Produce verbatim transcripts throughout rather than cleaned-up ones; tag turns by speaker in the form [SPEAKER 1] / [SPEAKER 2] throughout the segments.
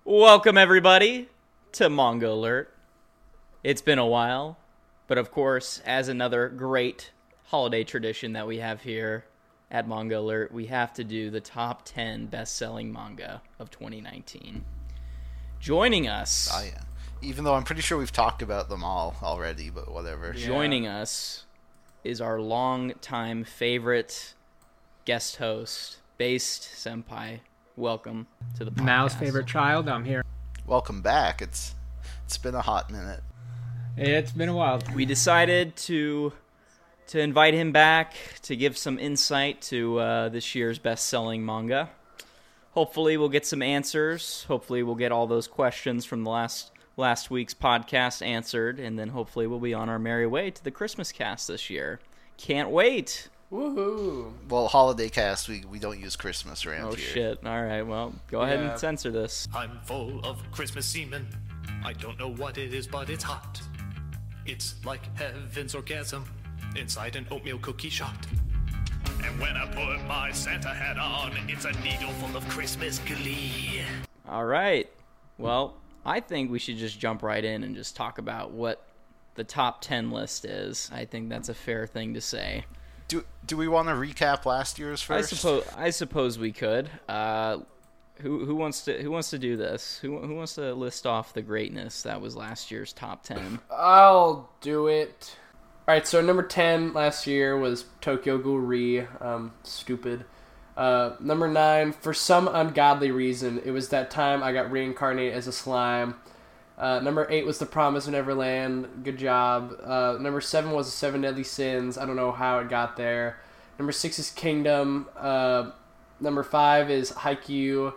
[SPEAKER 1] Welcome, everybody, to Manga Alert. It's been a while, but of course, as another great holiday tradition that we have here at Manga Alert, we have to do the top ten best-selling manga of twenty nineteen. Joining us...
[SPEAKER 2] Oh, yeah. Even though I'm pretty sure we've talked about them all already, but whatever.
[SPEAKER 1] Yeah. Joining us is our long-time favorite guest host, Based Senpai. Welcome to the podcast.
[SPEAKER 3] Mal's favorite child, I'm here.
[SPEAKER 2] Welcome back. It's It's been a hot minute.
[SPEAKER 3] It's been a while.
[SPEAKER 1] We decided to to invite him back to give some insight to uh, this year's best-selling manga. Hopefully we'll get some answers. Hopefully we'll get all those questions from the last last week's podcast answered, and then hopefully we'll be on our merry way to the Christmas cast this year. Can't wait!
[SPEAKER 4] Woohoo!
[SPEAKER 2] Well, holiday cast, we, we don't use Christmas around
[SPEAKER 1] oh,
[SPEAKER 2] here.
[SPEAKER 1] Oh shit, alright, well, go ahead
[SPEAKER 4] Yeah.
[SPEAKER 1] and censor this.
[SPEAKER 5] I'm full of Christmas semen. I don't know what it is, but it's hot. It's like heaven's orgasm inside an oatmeal cookie shot. And when I put my Santa hat on, it's a needle full of Christmas glee.
[SPEAKER 1] Alright, well, I think we should just jump right in and just talk about what the top ten list is. I think that's a fair thing to say.
[SPEAKER 2] Do do we want to recap last year's first?
[SPEAKER 1] I suppose I suppose we could. Uh, who who wants to who wants to do this? Who who wants to list off the greatness that was last year's top ten?
[SPEAKER 4] I'll do it. Alright, so number ten last year was Tokyo Ghoul Re. Um, stupid. Uh, number nine, for some ungodly reason, it was that time I got reincarnated as a slime. Uh, number eight was The Promise of Neverland. Good job. Uh, number seven was The Seven Deadly Sins. I don't know how it got there. Number six is Kingdom. Uh, number five is Haikyuu.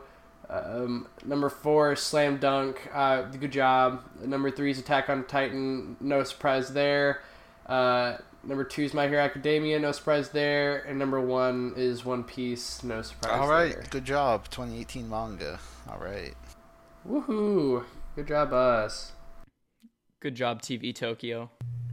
[SPEAKER 4] Um, number four is Slam Dunk. Uh, good job. Number three is Attack on Titan. No surprise there. Uh, number two is My Hero Academia. No surprise there. And number one is One Piece. No surprise
[SPEAKER 2] All right,
[SPEAKER 4] there.
[SPEAKER 2] good job. twenty eighteen manga. All right.
[SPEAKER 4] Woohoo. Good job, us.
[SPEAKER 1] Good job, T V Tokyo.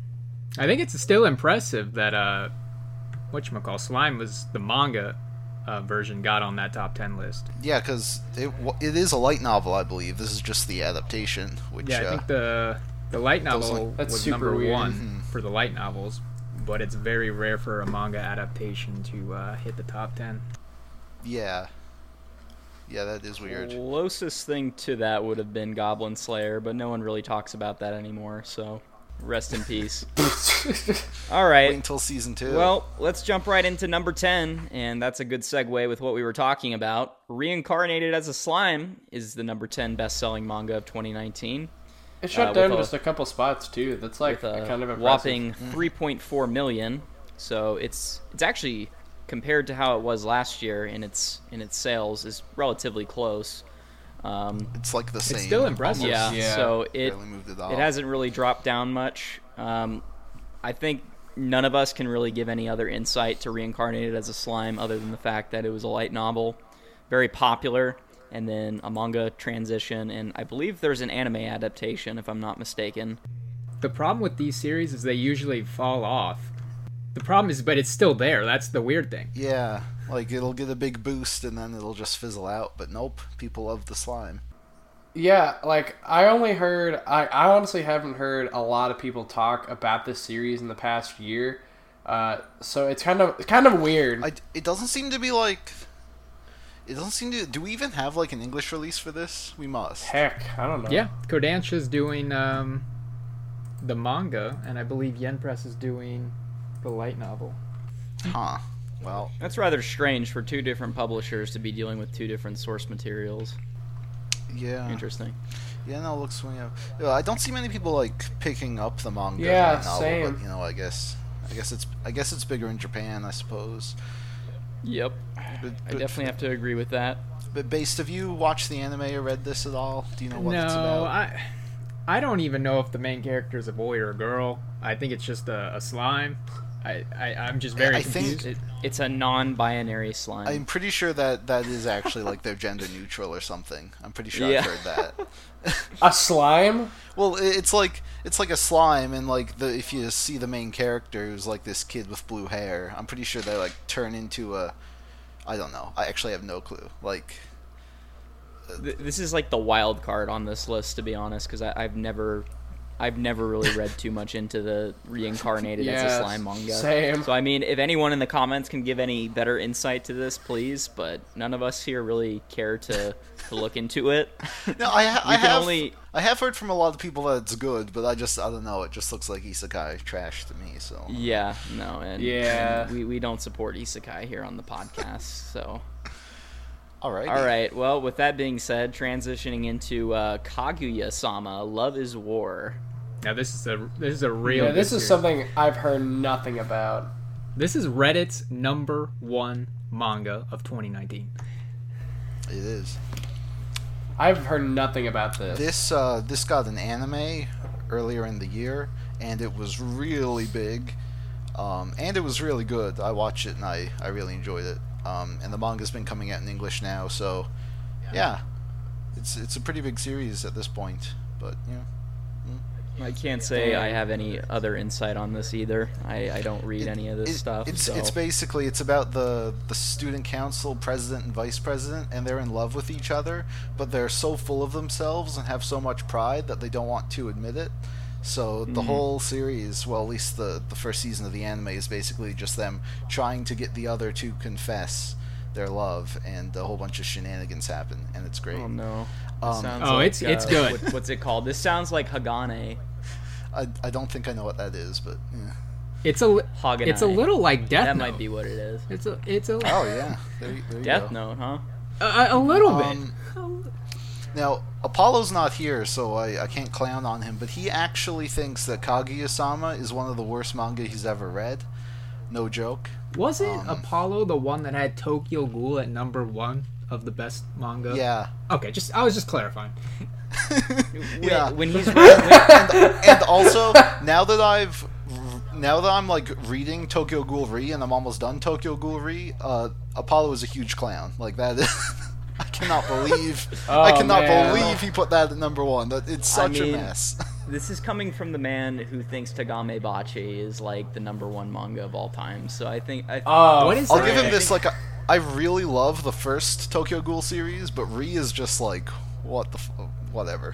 [SPEAKER 3] I think it's still impressive that uh, whatchamacall, Slime was the manga uh, version got on that top ten list.
[SPEAKER 2] Yeah, because it, it is a light novel, I believe. This is just the adaptation, which...
[SPEAKER 3] Yeah, I
[SPEAKER 2] uh,
[SPEAKER 3] think the the light novel
[SPEAKER 2] like-
[SPEAKER 4] That's
[SPEAKER 3] was
[SPEAKER 4] super
[SPEAKER 3] number
[SPEAKER 4] weird.
[SPEAKER 3] one
[SPEAKER 2] Mhm.
[SPEAKER 3] for the light novels, but it's very rare for a manga adaptation to uh, hit the top ten.
[SPEAKER 2] Yeah. Yeah, that is weird.
[SPEAKER 1] Closest thing to that would have been Goblin Slayer, but no one really talks about that anymore, so rest in peace. All
[SPEAKER 2] Wait
[SPEAKER 1] right.
[SPEAKER 2] until season two.
[SPEAKER 1] Well, let's jump right into number ten, and that's a good segue with what we were talking about. Reincarnated as a Slime is the number ten best-selling manga of twenty nineteen.
[SPEAKER 4] It shut
[SPEAKER 1] Uh,
[SPEAKER 4] down
[SPEAKER 1] with a-
[SPEAKER 4] just a couple spots, too. That's like
[SPEAKER 1] with a
[SPEAKER 4] kind of impressive.
[SPEAKER 1] whopping three point four million. So it's it's actually, compared to how it was last year in its in its sales, is relatively close. Um,
[SPEAKER 2] it's like the same.
[SPEAKER 3] It's still impressive.
[SPEAKER 2] almost.
[SPEAKER 1] yeah,
[SPEAKER 4] Yeah.
[SPEAKER 1] so it
[SPEAKER 2] Barely moved it off.
[SPEAKER 1] it hasn't really dropped down much. Um, I think none of us can really give any other insight to Reincarnated as a Slime other than the fact that it was a light novel, very popular, and then a manga transition, and I believe there's an anime adaptation, if I'm not mistaken.
[SPEAKER 3] The problem with these series is they usually fall off. The problem is, but it's still there. That's the weird thing.
[SPEAKER 2] Yeah, like it'll get a big boost and then it'll just fizzle out. But nope, people love the slime.
[SPEAKER 4] Yeah, like, I only heard... I, I honestly haven't heard a lot of people talk about this series in the past year. Uh, so it's kind of it's kind of weird.
[SPEAKER 2] I, it doesn't seem to be like... It doesn't seem to... Do we even have like an English release for this? We must.
[SPEAKER 4] Heck, I don't know.
[SPEAKER 3] Yeah, Kodansha's doing um, the manga, and I believe Yen Press is doing the light novel.
[SPEAKER 2] Huh. Well,
[SPEAKER 1] That's rather strange for two different publishers to be dealing with two different source materials.
[SPEAKER 2] yeah.
[SPEAKER 1] Interesting.
[SPEAKER 2] Yeah, no, it looks swing out. Yeah, I don't see many people like picking up the manga.
[SPEAKER 4] Yeah,
[SPEAKER 2] right now,
[SPEAKER 4] same.
[SPEAKER 2] But, you know, I guess, I guess it's, I guess it's bigger in Japan, I suppose.
[SPEAKER 1] Yep.
[SPEAKER 2] But,
[SPEAKER 1] I
[SPEAKER 2] but,
[SPEAKER 1] definitely have to agree with that.
[SPEAKER 2] But based, have you watched the anime or read this at all? Do you know what
[SPEAKER 3] no,
[SPEAKER 2] it's about?
[SPEAKER 3] I I don't even know if the main character is a boy or a girl. I think it's just a, a slime. I, I I'm just very
[SPEAKER 2] I think-
[SPEAKER 3] confused.
[SPEAKER 1] It, it's a non-binary slime.
[SPEAKER 2] I'm pretty sure that that is actually like they're gender neutral or something. I'm pretty sure
[SPEAKER 1] Yeah.
[SPEAKER 2] I've heard that.
[SPEAKER 4] A slime?
[SPEAKER 2] Well, i- it's like it's like a slime, and like the if you see the main character who's like this kid with blue hair, I'm pretty sure they like turn into a. I don't know. I actually have no clue. Like,
[SPEAKER 1] th- this is like the wild card on this list, to be honest, because I've never, I've never really read too much into the reincarnated as
[SPEAKER 4] Yeah,
[SPEAKER 1] a slime manga.
[SPEAKER 4] same.
[SPEAKER 1] So I mean, if anyone in the comments can give any better insight to this, please. But none of us here really care to, to look into it.
[SPEAKER 2] No, I, ha-
[SPEAKER 1] We
[SPEAKER 2] I
[SPEAKER 1] can
[SPEAKER 2] have
[SPEAKER 1] only-
[SPEAKER 2] I have heard from a lot of people that it's good, but I just I don't know. It just looks like isekai trash to me. So
[SPEAKER 1] Yeah, no, and,
[SPEAKER 4] Yeah.
[SPEAKER 1] and we we don't support isekai here on the podcast. So
[SPEAKER 2] all right,
[SPEAKER 1] all right, well, with that being said, transitioning into uh, Kaguya-sama, Love is War.
[SPEAKER 3] Now this is a this is a real.
[SPEAKER 4] Yeah, this
[SPEAKER 3] good
[SPEAKER 4] is
[SPEAKER 3] series.
[SPEAKER 4] something I've heard nothing about.
[SPEAKER 3] This is Reddit's number one manga of twenty nineteen.
[SPEAKER 2] It is.
[SPEAKER 4] I've heard nothing about this.
[SPEAKER 2] This uh, this got an anime earlier in the year, and it was really big, um, and it was really good. I watched it and I, I really enjoyed it. Um, and the manga's been coming out in English now, so yeah, it's it's a pretty big series at this point. But yeah,
[SPEAKER 1] I can't say I have any other insight on this either. I, I don't read
[SPEAKER 2] It-
[SPEAKER 1] any of this
[SPEAKER 2] it-
[SPEAKER 1] stuff.
[SPEAKER 2] It's
[SPEAKER 1] so.
[SPEAKER 2] it's basically it's about the the student council president and vice president, and they're in love with each other, but they're so full of themselves and have so much pride that they don't want to admit it. So the whole series, well, at least the the first season of the anime, is basically just them trying to get the other to confess their love, and a whole bunch of shenanigans happen, and it's great.
[SPEAKER 1] Oh no. This
[SPEAKER 2] Um,
[SPEAKER 1] sounds
[SPEAKER 3] Oh,
[SPEAKER 1] like,
[SPEAKER 3] it's- it's
[SPEAKER 1] uh,
[SPEAKER 3] good.
[SPEAKER 1] what- what's it called? This sounds like Hagane.
[SPEAKER 2] I I don't think I know what that is, but yeah.
[SPEAKER 3] It's a li-
[SPEAKER 1] Haganai.
[SPEAKER 3] it's a little like Death
[SPEAKER 1] That
[SPEAKER 3] Note.
[SPEAKER 1] might be what it is.
[SPEAKER 3] It's a it's a
[SPEAKER 2] Oh yeah, there, you- there you
[SPEAKER 1] Death
[SPEAKER 2] go.
[SPEAKER 1] Note, huh?
[SPEAKER 3] a, a little
[SPEAKER 2] Um,
[SPEAKER 3] bit.
[SPEAKER 2] Now, Apollo's not here, so I, I can't clown on him, but he actually thinks that Kaguya-sama is one of the worst manga he's ever read. No joke.
[SPEAKER 3] Wasn't
[SPEAKER 2] um,
[SPEAKER 3] Apollo the one that had Tokyo Ghoul at number one of the best manga?
[SPEAKER 2] Yeah.
[SPEAKER 3] Okay, just I was just clarifying.
[SPEAKER 2] Yeah.
[SPEAKER 1] When he's when,
[SPEAKER 2] And also, now that I've... Now that I'm, like, reading Tokyo Ghoul Re, and I'm almost done Tokyo Ghoul Re, uh, Apollo is a huge clown. Like, that is... I cannot believe... I
[SPEAKER 4] Oh,
[SPEAKER 2] cannot
[SPEAKER 4] man.
[SPEAKER 2] believe he put that at number one. That It's
[SPEAKER 1] I
[SPEAKER 2] such
[SPEAKER 1] mean-
[SPEAKER 2] a mess.
[SPEAKER 1] this is coming from the man who thinks Tagame Bachi is like the number one manga of all time. So I think I,
[SPEAKER 4] Oh,
[SPEAKER 3] What is
[SPEAKER 2] I'll
[SPEAKER 3] that?
[SPEAKER 2] give him
[SPEAKER 1] I
[SPEAKER 2] this,
[SPEAKER 1] think-
[SPEAKER 2] like, a, I really love the first Tokyo Ghoul series, but Re is just like, what the f- whatever.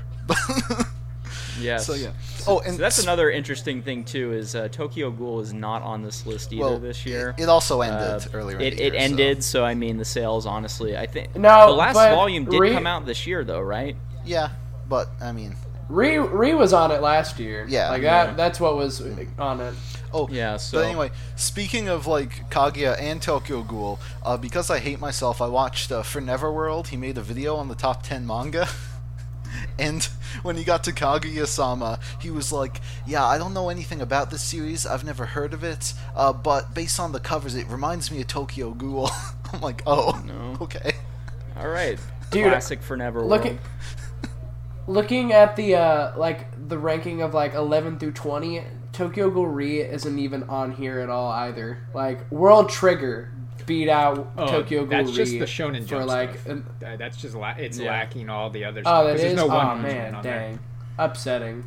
[SPEAKER 1] yes.
[SPEAKER 2] So, yeah. Oh, and
[SPEAKER 1] So that's
[SPEAKER 2] s-
[SPEAKER 1] another interesting thing too. Is uh, Tokyo Ghoul is not on this list either
[SPEAKER 2] well,
[SPEAKER 1] this year.
[SPEAKER 2] It, it also
[SPEAKER 1] Uh,
[SPEAKER 2] ended earlier in
[SPEAKER 1] it,
[SPEAKER 2] the year.
[SPEAKER 1] it ended, so. I mean the sales. Honestly, I think
[SPEAKER 4] No,
[SPEAKER 1] the last
[SPEAKER 4] but
[SPEAKER 1] volume did
[SPEAKER 4] Re-
[SPEAKER 1] come out this year, though, right?
[SPEAKER 2] So, yeah, but, I mean...
[SPEAKER 4] Re Re was on it last year.
[SPEAKER 2] Yeah.
[SPEAKER 4] like
[SPEAKER 1] Yeah.
[SPEAKER 4] that. That's what was on it.
[SPEAKER 2] Oh,
[SPEAKER 1] Yeah, so-
[SPEAKER 2] But anyway, speaking of, like, Kaguya and Tokyo Ghoul, uh, because I hate myself, I watched, uh, for Neverworld, he made a video on the top ten manga. And when he got to Kaguya-sama, he was like, yeah, I don't know anything about this series, I've never heard of it, uh, but based on the covers, it reminds me of Tokyo Ghoul. I'm like, oh,
[SPEAKER 1] No.
[SPEAKER 2] okay.
[SPEAKER 1] All right,
[SPEAKER 4] Dude,
[SPEAKER 1] classic for Neverworld.
[SPEAKER 4] Looking, looking at the uh, like the ranking of like eleven through twenty, Tokyo Ghoul Re isn't even on here at all either. Like World Trigger beat out
[SPEAKER 3] Oh,
[SPEAKER 4] Tokyo Ghoul
[SPEAKER 3] that's
[SPEAKER 4] Re
[SPEAKER 3] just the Shonen
[SPEAKER 4] for
[SPEAKER 3] Jump
[SPEAKER 4] like.
[SPEAKER 3] stuff.
[SPEAKER 4] An,
[SPEAKER 3] That- That's just la- it's
[SPEAKER 1] Yeah.
[SPEAKER 3] lacking all the other
[SPEAKER 4] oh,
[SPEAKER 3] stuff.
[SPEAKER 4] that
[SPEAKER 3] 'cause
[SPEAKER 4] is.
[SPEAKER 3] there's no
[SPEAKER 4] Oh
[SPEAKER 3] One Punch
[SPEAKER 4] man,
[SPEAKER 3] Man on there.
[SPEAKER 4] dang, upsetting.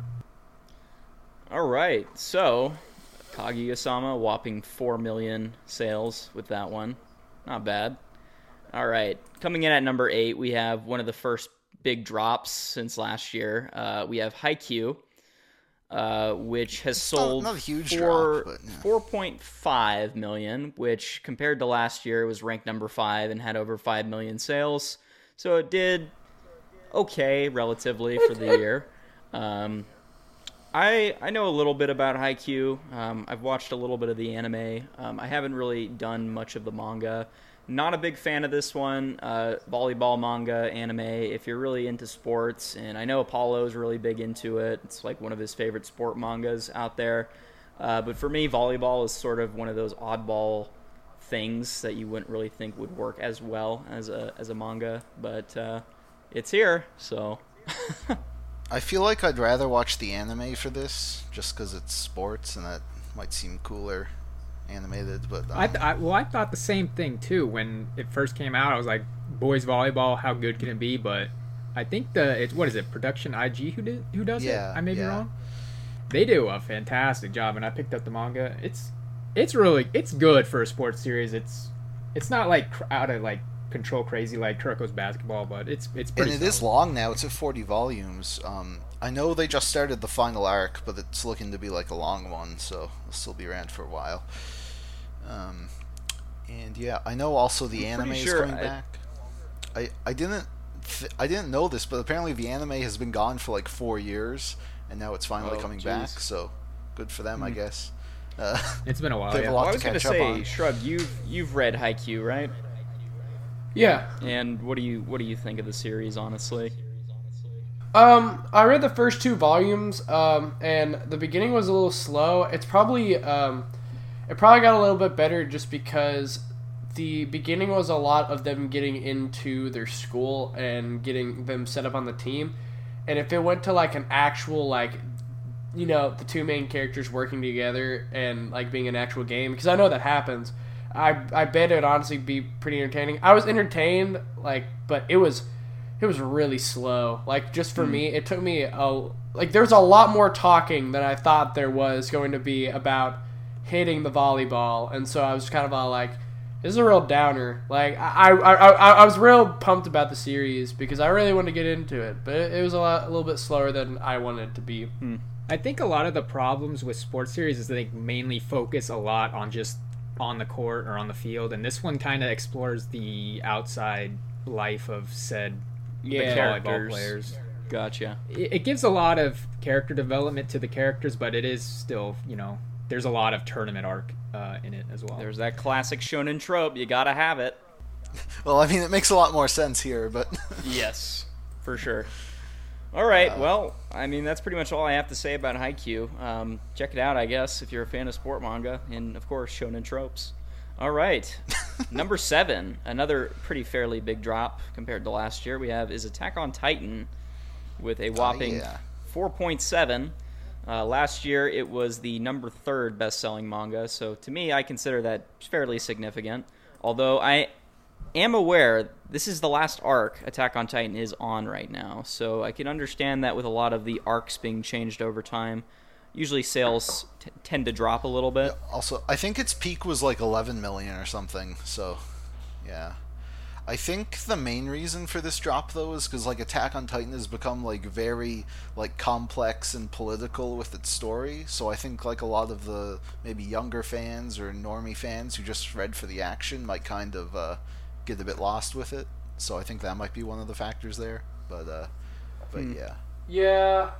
[SPEAKER 1] All right, so Kaguya-sama whopping four million sales with that one. Not bad. All right, coming in at number eight, we have one of the first big drops since last year. Uh, we have Haikyuu, uh, which has
[SPEAKER 2] not-
[SPEAKER 1] sold
[SPEAKER 2] not a huge
[SPEAKER 1] four,
[SPEAKER 2] drop, but, yeah.
[SPEAKER 1] four point five million, which compared to last year, it was ranked number five and had over five million sales. So it did okay, relatively, for the year. Um, I I know a little bit about Haikyuu. Um, I've watched a little bit of the anime. Um, I haven't really done much of the manga. Not a big fan of this one. Uh, volleyball manga, anime. If you're really into sports, and I know Apollo's really big into it. It's like one of his favorite sport mangas out there. Uh, but for me, volleyball is sort of one of those oddball things that you wouldn't really think would work as well as a as a manga. But uh, it's here, so.
[SPEAKER 2] I feel like I'd rather watch the anime for this, just because it's sports, and that might seem cooler animated, but... Um,
[SPEAKER 3] I, th- I well, I thought the same thing too when it first came out. I was like, boys volleyball, how good can it be? But I think the it's what is it, Production I G who did who does
[SPEAKER 2] Yeah,
[SPEAKER 3] it? I may be
[SPEAKER 2] yeah.
[SPEAKER 3] wrong. They do a fantastic job, and I picked up the manga. It's it's really it's good for a sports series. It's it's not like cr- out of like control crazy like Kuroko's basketball, but it's it's
[SPEAKER 2] And
[SPEAKER 3] pretty.
[SPEAKER 2] it is
[SPEAKER 3] solid.
[SPEAKER 2] long now. It's at forty volumes. Um, I know they just started the final arc, but it's looking to be like a long one, so it'll still be around for a while. Um, and yeah, I know also the
[SPEAKER 1] I'm
[SPEAKER 2] anime
[SPEAKER 1] pretty
[SPEAKER 2] is
[SPEAKER 1] sure
[SPEAKER 2] coming
[SPEAKER 1] I-
[SPEAKER 2] back. I I didn't th- I didn't know this, but apparently the anime has been gone for like four years, and now it's finally
[SPEAKER 1] Oh,
[SPEAKER 2] coming
[SPEAKER 1] jeez.
[SPEAKER 2] back. So good for them, I guess. Uh,
[SPEAKER 3] It's been a while.
[SPEAKER 2] They have
[SPEAKER 3] Yeah.
[SPEAKER 2] a lot
[SPEAKER 1] Well, I
[SPEAKER 2] to
[SPEAKER 1] was gonna
[SPEAKER 2] catch up
[SPEAKER 1] say,
[SPEAKER 2] on.
[SPEAKER 1] Shrug, you've you've read Haikyuu, right?
[SPEAKER 4] Yeah.
[SPEAKER 1] And what do you what do you think of the series, honestly?
[SPEAKER 4] Um, I read the first two volumes, um, and the beginning was a little slow. It's probably, um, it probably got a little bit better just because the beginning was a lot of them getting into their school and getting them set up on the team. And if it went to like an actual, like, you know, the two main characters working together and like being an actual game, because I know that happens, I, I bet it would honestly be pretty entertaining. I was entertained, like, but it was, it was really slow. Like, just for me, it took me a like there was a lot more talking than I thought there was going to be about hitting the volleyball, and so I was kind of all like, this is a real downer. Like, I I, I, I was real pumped about the series because I really wanted to get into it, but it, it was a lot a little bit slower than I wanted it to be.
[SPEAKER 3] I think a lot of the problems with sports series is that they mainly focus a lot on just on the court or on the field, and this one kind of explores the outside life of said
[SPEAKER 4] Yeah,
[SPEAKER 3] volleyball
[SPEAKER 1] characters.
[SPEAKER 3] players.
[SPEAKER 1] Gotcha.
[SPEAKER 3] It, it gives a lot of character development to the characters, but it is still, you know, there's a lot of tournament arc uh, in it as well.
[SPEAKER 1] There's that classic shonen trope. You gotta have it.
[SPEAKER 2] well, I mean, it makes a lot more sense here, but
[SPEAKER 1] Yes, for sure. All right, well, I mean, that's pretty much all I have to say about Haikyuu. Um, check it out, I guess, if you're a fan of sport manga, and, of course, shonen tropes. All right, number seven, another pretty fairly big drop compared to last year, we have is Attack on Titan with a whopping
[SPEAKER 2] yeah.
[SPEAKER 1] four point seven. Uh, last year, it was the number third best-selling manga, so to me, I consider that fairly significant. Although I am aware this is the last arc Attack on Titan is on right now, so I can understand that with a lot of the arcs being changed over time. Usually sales t- tend to drop a little bit.
[SPEAKER 2] also I think its peak was like eleven million or something. So, yeah. I think the main reason for this drop though is because like Attack on Titan has become like very like complex and political with its story. So I think like a lot of the maybe younger fans or normie fans who just read for the action might kind of uh, get a bit lost with it. So I think that might be one of the factors there. But uh, but yeah.
[SPEAKER 4] Yeah,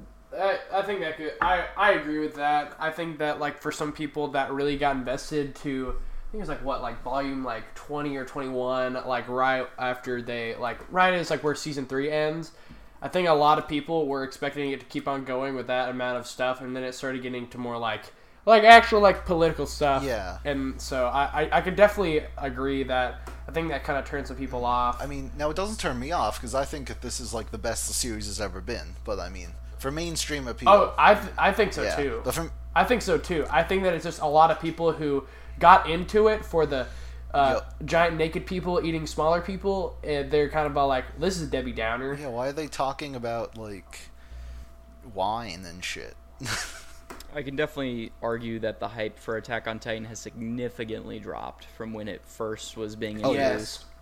[SPEAKER 4] I, I think that could. I, I agree with that. I think that like for some people that really got invested to, I think it was like what like volume like twenty or twenty-one, like right after they like right as like where season three ends. I think a lot of people were expecting it to keep on going with that amount of stuff, and then it started getting to more like like actual like political stuff.
[SPEAKER 2] Yeah.
[SPEAKER 4] And so I I, I could definitely agree that I think that kind of turned some people off.
[SPEAKER 2] I mean, now it doesn't turn me off because I think that this is like the best the series has ever been. But I mean, for mainstream appeal,
[SPEAKER 4] oh, I th- I think so
[SPEAKER 2] yeah.
[SPEAKER 4] too.
[SPEAKER 2] But from
[SPEAKER 4] I think so too. I think that it's just a lot of people who got into it for the uh,
[SPEAKER 2] Yep.
[SPEAKER 4] giant naked people eating smaller people, and they're kind of all like, "This is Debbie Downer."
[SPEAKER 2] yeah, why are they talking about like wine and shit?
[SPEAKER 1] I can definitely argue that the hype for Attack on Titan has significantly dropped from when it first was being
[SPEAKER 2] Oh,
[SPEAKER 1] introduced.
[SPEAKER 4] Yes.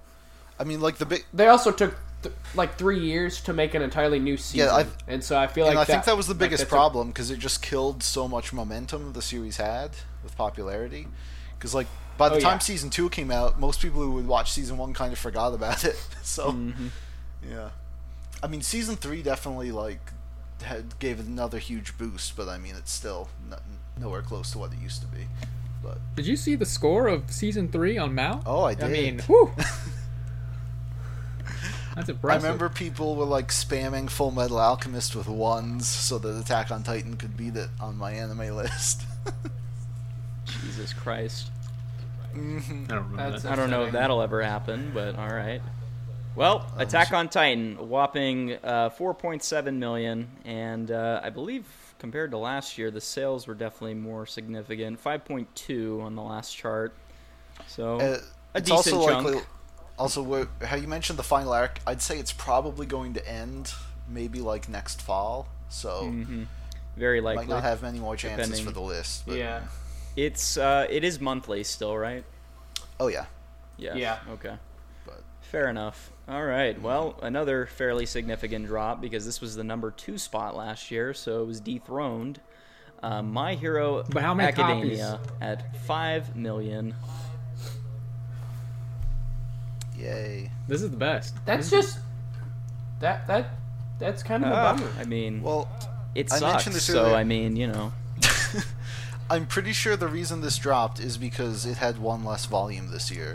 [SPEAKER 2] I mean, like the big.
[SPEAKER 4] They also took th- like three years to make an entirely new season,
[SPEAKER 2] I-
[SPEAKER 4] and so I feel
[SPEAKER 2] And
[SPEAKER 4] like
[SPEAKER 2] I think that was the
[SPEAKER 4] like,
[SPEAKER 2] biggest
[SPEAKER 4] that took-
[SPEAKER 2] problem because it just killed so much momentum the series had with popularity. Because like by the
[SPEAKER 4] Oh,
[SPEAKER 2] time
[SPEAKER 4] yeah.
[SPEAKER 2] season two came out, most people who would watch season one kind of forgot about it. So
[SPEAKER 1] Mm-hmm.
[SPEAKER 2] yeah, I mean season three definitely like had gave it another huge boost, but I mean it's still no, nowhere close to what it used to be. But
[SPEAKER 3] Did you see the score of season three on Mao?
[SPEAKER 2] oh, I
[SPEAKER 3] I
[SPEAKER 2] did.
[SPEAKER 3] mean, whew. That's
[SPEAKER 2] I
[SPEAKER 3] impressive.
[SPEAKER 2] remember people were like spamming Full Metal Alchemist with ones so that Attack on Titan could beat it on my anime list.
[SPEAKER 1] Jesus Christ.
[SPEAKER 3] I don't remember
[SPEAKER 4] That's-
[SPEAKER 3] that.
[SPEAKER 1] I don't know if
[SPEAKER 4] upsetting.
[SPEAKER 1] that'll ever happen, but all right. Well, Attack on Titan, a whopping uh, four point seven million, and uh, I believe compared to last year, the sales were definitely more significant. five point two on the last chart, so
[SPEAKER 2] Uh,
[SPEAKER 1] a
[SPEAKER 2] it's
[SPEAKER 1] decent
[SPEAKER 2] also
[SPEAKER 1] chunk.
[SPEAKER 2] likely. Also, wh- how you mentioned the final arc, I'd say it's probably going to end maybe like next fall. So
[SPEAKER 1] Mhm. Very
[SPEAKER 2] might
[SPEAKER 1] likely.
[SPEAKER 2] not have many more chances
[SPEAKER 1] depending.
[SPEAKER 2] for the list. But,
[SPEAKER 4] Yeah.
[SPEAKER 1] It's uh, it is monthly still, right?
[SPEAKER 2] Oh yeah.
[SPEAKER 1] Yes.
[SPEAKER 4] Yeah.
[SPEAKER 1] Okay. Fair enough. All right. Well, another fairly significant drop because this was the number two spot last year, so it was dethroned. Uh, My Hero
[SPEAKER 3] But how many
[SPEAKER 1] Academia at five million.
[SPEAKER 2] Yay.
[SPEAKER 3] This is the best.
[SPEAKER 4] That's
[SPEAKER 3] This is-
[SPEAKER 4] just that that that's kind of a
[SPEAKER 1] Ah,
[SPEAKER 4] bummer.
[SPEAKER 1] I mean,
[SPEAKER 2] Well,
[SPEAKER 1] it
[SPEAKER 2] I
[SPEAKER 1] sucks.
[SPEAKER 2] mentioned this
[SPEAKER 1] So
[SPEAKER 2] earlier.
[SPEAKER 1] I mean, you know,
[SPEAKER 2] I'm pretty sure the reason this dropped is because it had one less volume this year.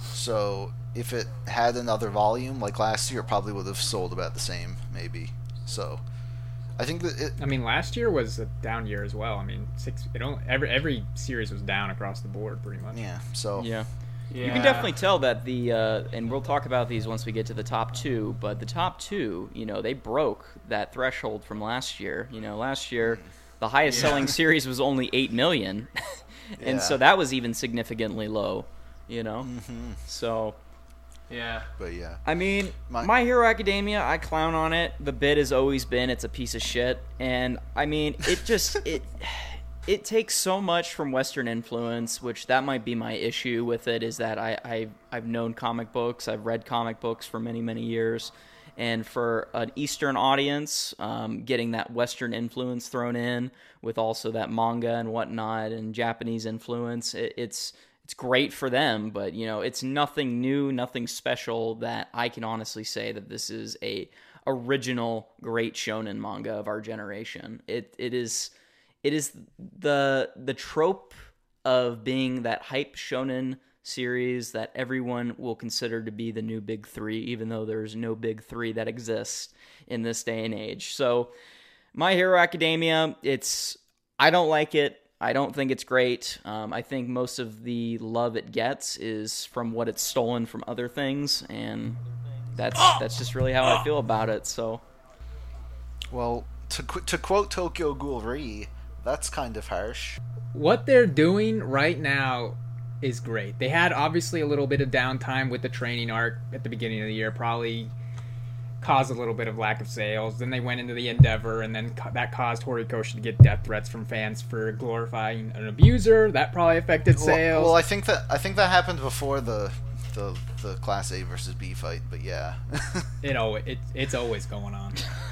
[SPEAKER 2] So if it had another volume like last year, it probably would have sold about the same, maybe. So I think that it.
[SPEAKER 3] I mean, last year was a down year as well. I mean, six. It only every every series was down across the board, pretty much.
[SPEAKER 2] Yeah. So
[SPEAKER 1] yeah.
[SPEAKER 4] Yeah.
[SPEAKER 1] You can definitely tell that the, uh, and we'll talk about these once we get to the top two, but the top two, you know, they broke that threshold from last year. You know, last year, the highest
[SPEAKER 2] Yeah.
[SPEAKER 1] selling series was only eight million. And
[SPEAKER 2] Yeah.
[SPEAKER 1] so that was even significantly low, you know?
[SPEAKER 2] Mhm.
[SPEAKER 1] So,
[SPEAKER 4] Yeah.
[SPEAKER 2] But yeah.
[SPEAKER 1] I mean,
[SPEAKER 2] My-
[SPEAKER 1] My Hero Academia, I clown on it. The bid has always been it's a piece of shit. And, I mean, it just, it... It takes so much from Western influence, which that might be my issue with it, is that I, I, I've known comic books, I've read comic books for many, many years, and for an Eastern audience, um, getting that Western influence thrown in with also that manga and whatnot and Japanese influence, it, it's it's great for them, but, you know, it's nothing new, nothing special that I can honestly say that this is a original great shonen manga of our generation. It It is... It is the the trope of being that hype shonen series that everyone will consider to be the new big three, even though there's no big three that exists in this day and age. So, My Hero Academia, it's I don't like it. I don't think it's great. Um, I think most of the love it gets is from what it's stolen from other things, and that's that's just really how I feel about it. So,
[SPEAKER 2] Well, to qu- to quote Tokyo Ghoul Re, that's kind of harsh.
[SPEAKER 3] What they're doing right now is great. They had obviously a little bit of downtime with the training arc at the beginning of the year, probably caused a little bit of lack of sales. Then they went into the Endeavor, and then ca- that caused Horikoshi to get death threats from fans for glorifying an abuser. That probably affected sales.
[SPEAKER 2] Well, well, I think that I think that happened before the the the Class A versus B fight, but yeah.
[SPEAKER 3] it always it, it's always going on.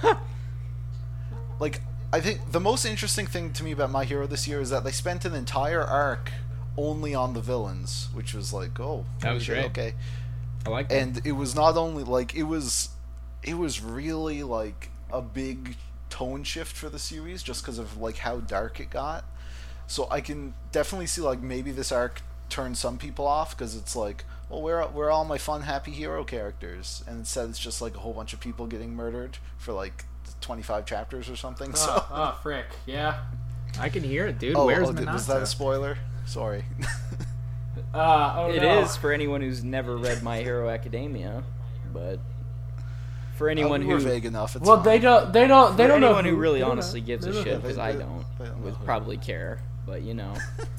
[SPEAKER 2] Like, I think the most interesting thing to me about My Hero this year is that they spent an entire arc only on the villains, which was like, oh,
[SPEAKER 3] That was
[SPEAKER 2] shit,
[SPEAKER 3] great.
[SPEAKER 2] okay.
[SPEAKER 3] I like that.
[SPEAKER 2] And it was not only like it was, it was really like a big tone shift for the series just because of like how dark it got. So I can definitely see like maybe this arc turned some people off because it's like, well, where where are all my fun, happy hero characters? And instead, it's just like a whole bunch of people getting murdered for like twenty-five chapters or something. So.
[SPEAKER 4] Oh, oh frick. Yeah.
[SPEAKER 3] I can hear it, dude.
[SPEAKER 2] Oh,
[SPEAKER 3] Where's
[SPEAKER 2] oh, did-
[SPEAKER 3] Minato?
[SPEAKER 2] was that a spoiler? Sorry.
[SPEAKER 4] Uh, oh
[SPEAKER 1] It
[SPEAKER 4] no.
[SPEAKER 1] is for anyone who's never read My Hero Academia, but for
[SPEAKER 2] Oh,
[SPEAKER 1] anyone
[SPEAKER 2] we
[SPEAKER 1] who
[SPEAKER 2] were vague enough. It's
[SPEAKER 4] Well,
[SPEAKER 2] fine.
[SPEAKER 4] they don't. They don't. They
[SPEAKER 1] for
[SPEAKER 4] don't know.
[SPEAKER 1] anyone who really
[SPEAKER 4] they don't
[SPEAKER 1] honestly
[SPEAKER 4] know.
[SPEAKER 1] gives
[SPEAKER 4] They
[SPEAKER 1] a
[SPEAKER 4] don't
[SPEAKER 1] shit,
[SPEAKER 4] know.
[SPEAKER 1] because
[SPEAKER 2] They-
[SPEAKER 1] I
[SPEAKER 2] they-
[SPEAKER 1] don't,
[SPEAKER 2] they don't
[SPEAKER 1] would
[SPEAKER 2] know.
[SPEAKER 1] probably care, but you know.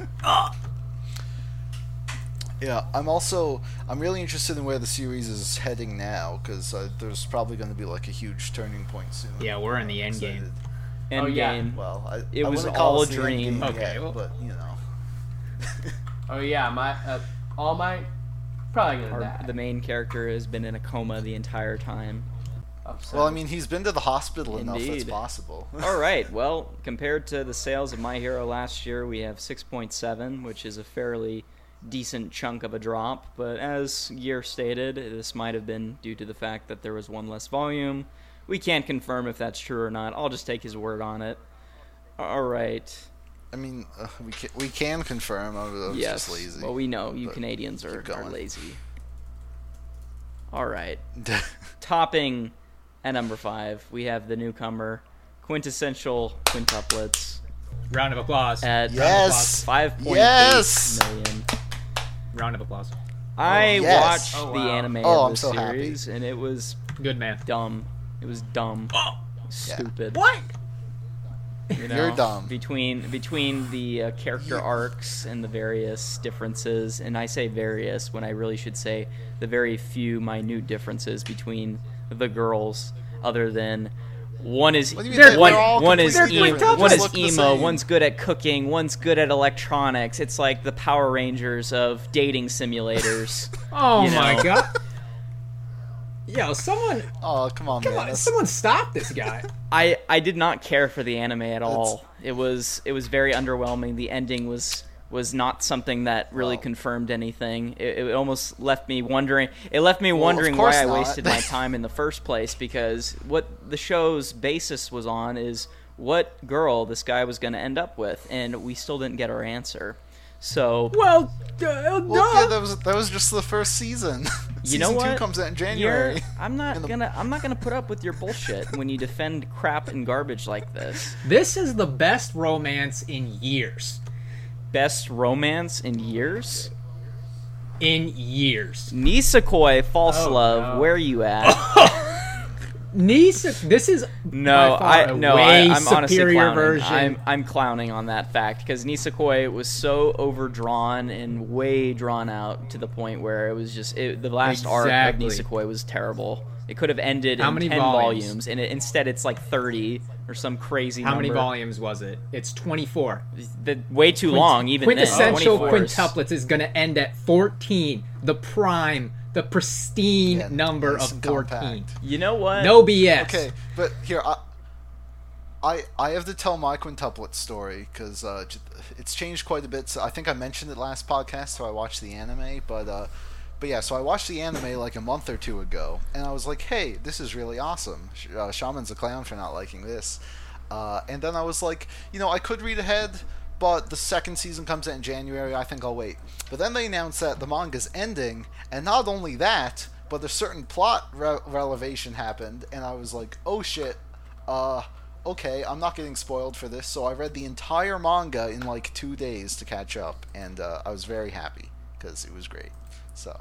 [SPEAKER 2] Yeah, I'm also I'm really interested in where the series is heading now because uh, there's probably going to be like a huge turning point soon.
[SPEAKER 3] Yeah, we're in the end
[SPEAKER 2] Excited.
[SPEAKER 3] game.
[SPEAKER 1] Endgame.
[SPEAKER 4] Oh, yeah.
[SPEAKER 2] Well, I,
[SPEAKER 1] It
[SPEAKER 2] I
[SPEAKER 1] was
[SPEAKER 2] wouldn't call
[SPEAKER 1] all
[SPEAKER 2] this
[SPEAKER 1] a
[SPEAKER 2] the end
[SPEAKER 1] dream.
[SPEAKER 2] game
[SPEAKER 3] Okay,
[SPEAKER 2] yet,
[SPEAKER 3] well-
[SPEAKER 2] but you know.
[SPEAKER 4] Oh yeah, my uh, All Might probably gonna
[SPEAKER 1] Our,
[SPEAKER 4] die.
[SPEAKER 1] the main character has been in a coma the entire time.
[SPEAKER 4] Upset.
[SPEAKER 2] Well, I mean, he's been to the hospital enough. That's
[SPEAKER 1] Indeed.
[SPEAKER 2] possible.
[SPEAKER 1] All right. Well, compared to the sales of My Hero last year, we have six point seven, which is a fairly decent chunk of a drop. But as Gear stated, this might have been due to the fact that there was one less volume. We can't confirm if that's true or not. I'll just take his word on it. All right.
[SPEAKER 2] I mean, uh, we can, we can confirm. I was, I was
[SPEAKER 1] Yes.
[SPEAKER 2] just lazy.
[SPEAKER 1] Well, we know you
[SPEAKER 2] but
[SPEAKER 1] Canadians are,
[SPEAKER 2] keep
[SPEAKER 1] are
[SPEAKER 2] going.
[SPEAKER 1] lazy. All right. Topping at number five, we have the newcomer, Quintessential Quintuplets,
[SPEAKER 3] Round of applause.
[SPEAKER 1] at
[SPEAKER 2] Yes.
[SPEAKER 1] five point eight
[SPEAKER 2] Yes.
[SPEAKER 1] million.
[SPEAKER 3] Round of applause.
[SPEAKER 1] I
[SPEAKER 2] yes.
[SPEAKER 1] watched
[SPEAKER 4] Oh,
[SPEAKER 1] the
[SPEAKER 4] wow.
[SPEAKER 1] anime
[SPEAKER 2] Oh,
[SPEAKER 1] of
[SPEAKER 2] I'm
[SPEAKER 1] the
[SPEAKER 2] so happy.
[SPEAKER 1] series, and it was
[SPEAKER 3] Good man.
[SPEAKER 1] dumb. It was dumb. Stupid.
[SPEAKER 3] What?
[SPEAKER 1] You know,
[SPEAKER 2] You're dumb.
[SPEAKER 1] Between between the uh, character arcs and the various differences, and I say various when I really should say the very few minute differences between the girls, other than one is
[SPEAKER 2] What do you mean? They're-
[SPEAKER 1] one,
[SPEAKER 2] they're all
[SPEAKER 1] one is
[SPEAKER 2] completely
[SPEAKER 1] emo,
[SPEAKER 2] different.
[SPEAKER 1] one
[SPEAKER 2] They
[SPEAKER 1] is
[SPEAKER 2] look the
[SPEAKER 1] emo,
[SPEAKER 2] same.
[SPEAKER 1] one's good at cooking, one's good at electronics. It's like the Power Rangers of dating simulators.
[SPEAKER 3] Oh
[SPEAKER 1] You
[SPEAKER 3] my
[SPEAKER 1] know.
[SPEAKER 3] god. Yo, someone,
[SPEAKER 2] Oh, come on,
[SPEAKER 3] come
[SPEAKER 2] man.
[SPEAKER 3] on,
[SPEAKER 2] That's-
[SPEAKER 3] someone stop this guy.
[SPEAKER 1] I I did not care for the anime at all. It was it was very underwhelming. The ending was was not something that really
[SPEAKER 2] Well.
[SPEAKER 1] confirmed anything. It, it almost left me wondering. It left me
[SPEAKER 2] of
[SPEAKER 1] wondering
[SPEAKER 2] course
[SPEAKER 1] why I
[SPEAKER 2] not.
[SPEAKER 1] wasted my time in the first place, because what the show's basis was on is what girl this guy was going to end up with, and we still didn't get our answer. So
[SPEAKER 3] Well, uh,
[SPEAKER 2] Well,
[SPEAKER 3] duh.
[SPEAKER 2] yeah, that was that was just the first season.
[SPEAKER 1] you
[SPEAKER 2] season
[SPEAKER 1] know what?
[SPEAKER 2] two comes out in
[SPEAKER 1] You're-
[SPEAKER 2] January.
[SPEAKER 1] I'm not
[SPEAKER 2] In the-
[SPEAKER 1] gonna I'm not gonna put up with your bullshit when you defend crap and garbage like this.
[SPEAKER 3] This is the best romance in years.
[SPEAKER 1] Best romance in years.
[SPEAKER 3] In years.
[SPEAKER 1] Nisekoi, false
[SPEAKER 4] Oh,
[SPEAKER 1] love.
[SPEAKER 4] no.
[SPEAKER 1] Where you at?
[SPEAKER 3] Nisa, this is
[SPEAKER 1] No,
[SPEAKER 3] by far
[SPEAKER 1] I
[SPEAKER 3] a
[SPEAKER 1] no,
[SPEAKER 3] way
[SPEAKER 1] I, I'm honestly
[SPEAKER 3] superior
[SPEAKER 1] clowning.
[SPEAKER 3] version.
[SPEAKER 1] I'm I'm clowning on that fact because Nisekoi was so overdrawn and way drawn out to the point where it was just it, the last arc of
[SPEAKER 3] Exactly.
[SPEAKER 1] Nisekoi was terrible. It could have ended
[SPEAKER 3] How
[SPEAKER 1] in
[SPEAKER 3] many
[SPEAKER 1] ten
[SPEAKER 3] volumes?
[SPEAKER 1] volumes, and it, instead it's like thirty or some crazy
[SPEAKER 3] How
[SPEAKER 1] number.
[SPEAKER 3] many volumes was it? It's twenty-four.
[SPEAKER 1] The, way too long, even
[SPEAKER 3] Quintessential
[SPEAKER 1] then. twenty-four.
[SPEAKER 3] quintuplets is going to end at fourteen. The prime, the pristine
[SPEAKER 2] Yeah,
[SPEAKER 3] number
[SPEAKER 2] nice
[SPEAKER 3] of
[SPEAKER 2] and
[SPEAKER 3] fourteen.
[SPEAKER 2] compact.
[SPEAKER 1] You know what?
[SPEAKER 3] No B S.
[SPEAKER 2] Okay, but here I, I I have to tell my quintuplet story because uh, j- it's changed quite a bit. So I think I mentioned it last podcast, so I watched the anime, but uh, but yeah, so I watched the anime like a month or two ago, and I was like, hey, this is really awesome. Sh- Uh, Shaman's a clown for not liking this, uh, and then I was like, you know, I could read ahead. But the second season comes out in January. I think I'll wait. But then they announced that the manga's ending, and not only that, but a certain plot re- relevation happened, and I was like, "Oh shit, uh, okay, I'm not getting spoiled for this." So I read the entire manga in like two days to catch up, and uh, I was very happy because it was great. So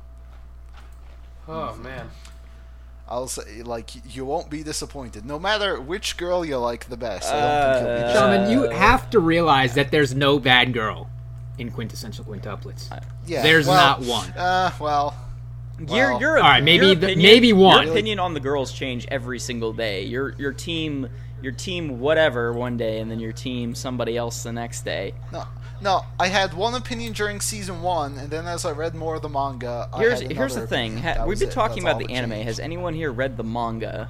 [SPEAKER 4] Oh man.
[SPEAKER 2] I'll say, like, you won't be disappointed, no matter which girl you like the best. I don't think you'll be
[SPEAKER 1] Uh,
[SPEAKER 2] disappointed.
[SPEAKER 3] Shaman, you have to realize that there's no bad girl in quintessential quintuplets.
[SPEAKER 2] Yeah,
[SPEAKER 3] there's
[SPEAKER 2] well,
[SPEAKER 3] not one.
[SPEAKER 2] Uh, well.
[SPEAKER 1] Your
[SPEAKER 2] Well,
[SPEAKER 1] your
[SPEAKER 3] all right, maybe
[SPEAKER 1] your
[SPEAKER 3] the-
[SPEAKER 1] opinion,
[SPEAKER 3] maybe one.
[SPEAKER 1] Your opinion on the girls change every single day. Your your team your team whatever one day, and then your team somebody else the next day.
[SPEAKER 2] No, no. I had one opinion during season one, and then as I read more of the manga,
[SPEAKER 1] Here's
[SPEAKER 2] I had
[SPEAKER 1] here's the
[SPEAKER 2] another
[SPEAKER 1] thing.
[SPEAKER 2] opinion.
[SPEAKER 1] Ha-
[SPEAKER 2] That
[SPEAKER 1] we've
[SPEAKER 2] was
[SPEAKER 1] been
[SPEAKER 2] it.
[SPEAKER 1] talking
[SPEAKER 2] That's
[SPEAKER 1] about
[SPEAKER 2] all
[SPEAKER 1] the
[SPEAKER 2] that
[SPEAKER 1] anime.
[SPEAKER 2] changed.
[SPEAKER 1] Has anyone here read the manga?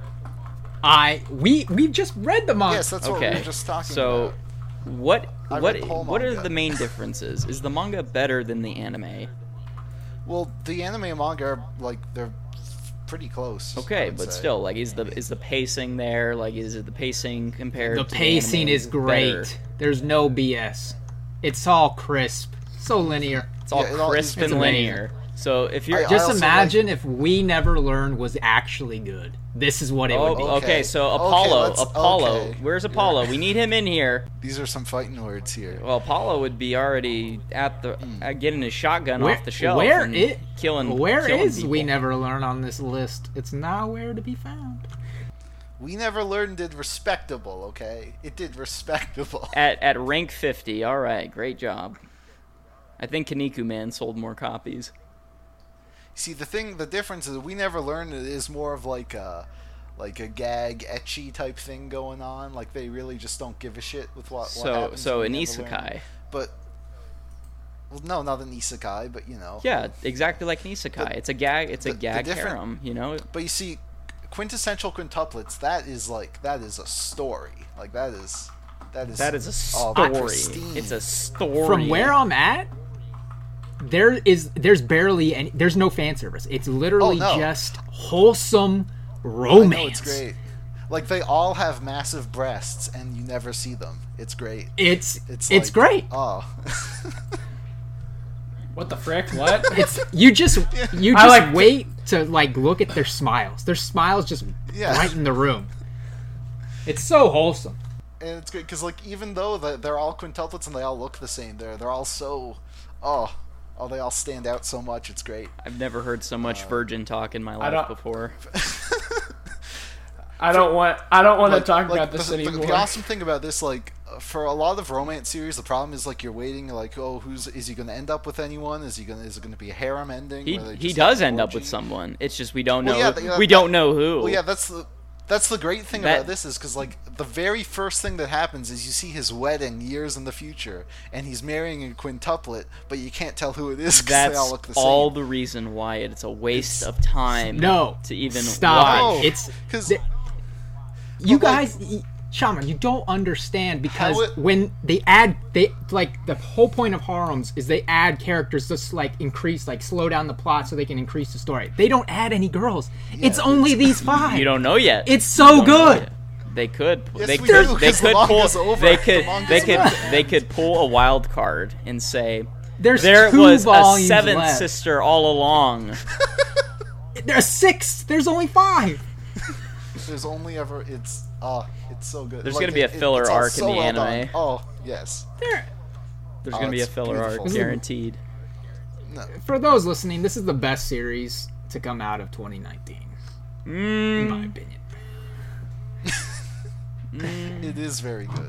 [SPEAKER 3] I we we just read the manga.
[SPEAKER 2] Yes, that's what we
[SPEAKER 1] Okay.
[SPEAKER 2] were just talking
[SPEAKER 1] So,
[SPEAKER 2] about.
[SPEAKER 1] what
[SPEAKER 2] I
[SPEAKER 1] what
[SPEAKER 2] read the whole
[SPEAKER 1] what are
[SPEAKER 2] manga.
[SPEAKER 1] the main differences? Is the manga better than the anime?
[SPEAKER 2] Well, the anime and manga are like they're pretty close. I
[SPEAKER 1] Okay,
[SPEAKER 2] would
[SPEAKER 1] but
[SPEAKER 2] say.
[SPEAKER 1] still, like, is the is the pacing there? Like, is it the pacing compared?
[SPEAKER 3] The
[SPEAKER 1] to
[SPEAKER 3] pacing
[SPEAKER 1] the anime
[SPEAKER 3] is great.
[SPEAKER 1] better?
[SPEAKER 3] There's no B S. It's all crisp, so linear.
[SPEAKER 1] It's all
[SPEAKER 2] Yeah, it all-
[SPEAKER 1] crisp
[SPEAKER 2] it's
[SPEAKER 1] and
[SPEAKER 3] amazing.
[SPEAKER 1] linear. So if you're
[SPEAKER 2] I- I
[SPEAKER 3] Just
[SPEAKER 2] also
[SPEAKER 3] imagine if We Never Learned was actually good. This is what it
[SPEAKER 1] Oh,
[SPEAKER 3] would be.
[SPEAKER 1] okay.
[SPEAKER 2] Okay.
[SPEAKER 1] So
[SPEAKER 2] Okay,
[SPEAKER 1] Apollo,
[SPEAKER 2] let's-
[SPEAKER 1] Apollo,
[SPEAKER 2] okay.
[SPEAKER 1] where's Apollo? We need him in here.
[SPEAKER 2] These are some fighting words here.
[SPEAKER 1] Well, Apollo would be already at the uh, getting his shotgun
[SPEAKER 3] Where-
[SPEAKER 1] off the shelf.
[SPEAKER 3] where
[SPEAKER 1] and
[SPEAKER 3] it-
[SPEAKER 1] killing?
[SPEAKER 3] Where
[SPEAKER 1] killing
[SPEAKER 3] is
[SPEAKER 1] people.
[SPEAKER 3] We Never Learn on this list? It's nowhere to be found.
[SPEAKER 2] We Never Learned did respectable. Okay, it did respectable.
[SPEAKER 1] At at rank fifty. All right, great job. I think Kaniku Man sold more copies.
[SPEAKER 2] See, the thing, the difference is We Never Learned is more of like a, like a gag, etchy type thing going on. Like they really just don't give a shit with what. what
[SPEAKER 1] So
[SPEAKER 2] happens
[SPEAKER 1] so
[SPEAKER 2] in
[SPEAKER 1] an
[SPEAKER 2] We Never Learned.
[SPEAKER 1] isekai.
[SPEAKER 2] But, well, no, not an isekai, but you know.
[SPEAKER 1] Yeah, exactly like an isekai. It's a gag. It's a
[SPEAKER 2] the- the
[SPEAKER 1] gag
[SPEAKER 2] different-
[SPEAKER 1] harem. You know.
[SPEAKER 2] But you see, quintessential quintuplets, that is like that is a story. Like that is that is
[SPEAKER 1] That is a
[SPEAKER 2] oh,
[SPEAKER 1] story.
[SPEAKER 2] pristine.
[SPEAKER 1] It's a story.
[SPEAKER 3] From where I'm at, there is there's barely any. There's no fan service. It's literally
[SPEAKER 2] Oh, no.
[SPEAKER 3] just wholesome
[SPEAKER 2] I
[SPEAKER 3] romance.
[SPEAKER 2] know it's great. Like they all have massive breasts, and you never see them. It's great.
[SPEAKER 3] It's
[SPEAKER 2] It's
[SPEAKER 3] it's
[SPEAKER 2] like,
[SPEAKER 3] great.
[SPEAKER 2] Oh,
[SPEAKER 4] What the frick? What?
[SPEAKER 3] It's you just you
[SPEAKER 4] I
[SPEAKER 3] just
[SPEAKER 4] like-
[SPEAKER 3] wait to like look at their smiles. Their smiles just
[SPEAKER 2] Yeah.
[SPEAKER 3] brighten the room. It's so wholesome.
[SPEAKER 2] and it's good because like even though the, they're all quintuplets and they all look the same, they're they're all so oh oh they all stand out so much. It's great.
[SPEAKER 1] I've never heard so much virgin talk in my life
[SPEAKER 4] don't-
[SPEAKER 1] before.
[SPEAKER 4] I don't want. I don't want
[SPEAKER 2] Like-
[SPEAKER 4] to talk
[SPEAKER 2] like,
[SPEAKER 4] about this
[SPEAKER 2] the, the-
[SPEAKER 4] anymore.
[SPEAKER 2] The awesome thing about this, like, uh, for a lot of romance series, the problem is like you're waiting, like, oh, who's is he going to end up with anyone? Is he going? to Is it going to be a harem ending?
[SPEAKER 1] He
[SPEAKER 2] where they
[SPEAKER 1] he
[SPEAKER 2] just
[SPEAKER 1] does
[SPEAKER 2] have an
[SPEAKER 1] end up
[SPEAKER 2] orgy?
[SPEAKER 1] with someone. It's just we don't
[SPEAKER 2] Well,
[SPEAKER 1] know.
[SPEAKER 2] yeah, th-
[SPEAKER 1] we
[SPEAKER 2] that-
[SPEAKER 1] don't know who.
[SPEAKER 2] Well, yeah, that's the That's the great thing
[SPEAKER 1] That-
[SPEAKER 2] about this is because, like, the very first thing that happens is you see his wedding years in the future, and he's marrying a quintuplet, but you can't tell who it is because they all
[SPEAKER 1] That's
[SPEAKER 2] look the same.
[SPEAKER 1] all the reason why it's a waste
[SPEAKER 2] It's-
[SPEAKER 1] of time.
[SPEAKER 3] No,
[SPEAKER 1] to even
[SPEAKER 3] stop.
[SPEAKER 1] watch.
[SPEAKER 2] No,
[SPEAKER 3] It's
[SPEAKER 2] 'cause-
[SPEAKER 3] the- you
[SPEAKER 2] but, like-
[SPEAKER 3] guys, y- Shaman, you don't understand because
[SPEAKER 2] How it-
[SPEAKER 3] when they add, they like the whole point of harems is they add characters just like increase, like slow down the plot so they can increase the story. They don't add any girls. it's only these five.
[SPEAKER 1] You don't know yet.
[SPEAKER 3] It's so
[SPEAKER 1] You don't know
[SPEAKER 3] good.
[SPEAKER 1] yet. They could.
[SPEAKER 2] Yes,
[SPEAKER 1] they
[SPEAKER 2] we
[SPEAKER 1] could.
[SPEAKER 2] do,
[SPEAKER 1] They
[SPEAKER 2] 'cause the
[SPEAKER 1] could pull.
[SPEAKER 2] manga's over.
[SPEAKER 1] They
[SPEAKER 2] The
[SPEAKER 1] could.
[SPEAKER 2] manga's
[SPEAKER 1] They could.
[SPEAKER 2] over.
[SPEAKER 1] They could pull a wild card and say
[SPEAKER 3] There's
[SPEAKER 1] there
[SPEAKER 3] two
[SPEAKER 1] was a
[SPEAKER 3] volumes
[SPEAKER 1] seventh
[SPEAKER 3] left.
[SPEAKER 1] sister all along.
[SPEAKER 3] There's six. There's only five.
[SPEAKER 2] There's only ever it's uh it's so good.
[SPEAKER 1] There's
[SPEAKER 2] Like,
[SPEAKER 1] gonna be a
[SPEAKER 2] it- it-
[SPEAKER 1] filler
[SPEAKER 2] it's all
[SPEAKER 1] arc in
[SPEAKER 2] so
[SPEAKER 1] the
[SPEAKER 2] well done.
[SPEAKER 1] anime.
[SPEAKER 2] Oh yes.
[SPEAKER 3] There.
[SPEAKER 1] There's
[SPEAKER 2] Oh,
[SPEAKER 1] gonna be a
[SPEAKER 2] it's
[SPEAKER 1] filler
[SPEAKER 2] beautiful.
[SPEAKER 1] arc guaranteed.
[SPEAKER 2] No.
[SPEAKER 3] For those listening, this is the best series to come out of twenty nineteen, in my
[SPEAKER 1] Mm,
[SPEAKER 3] opinion.
[SPEAKER 2] It is very good.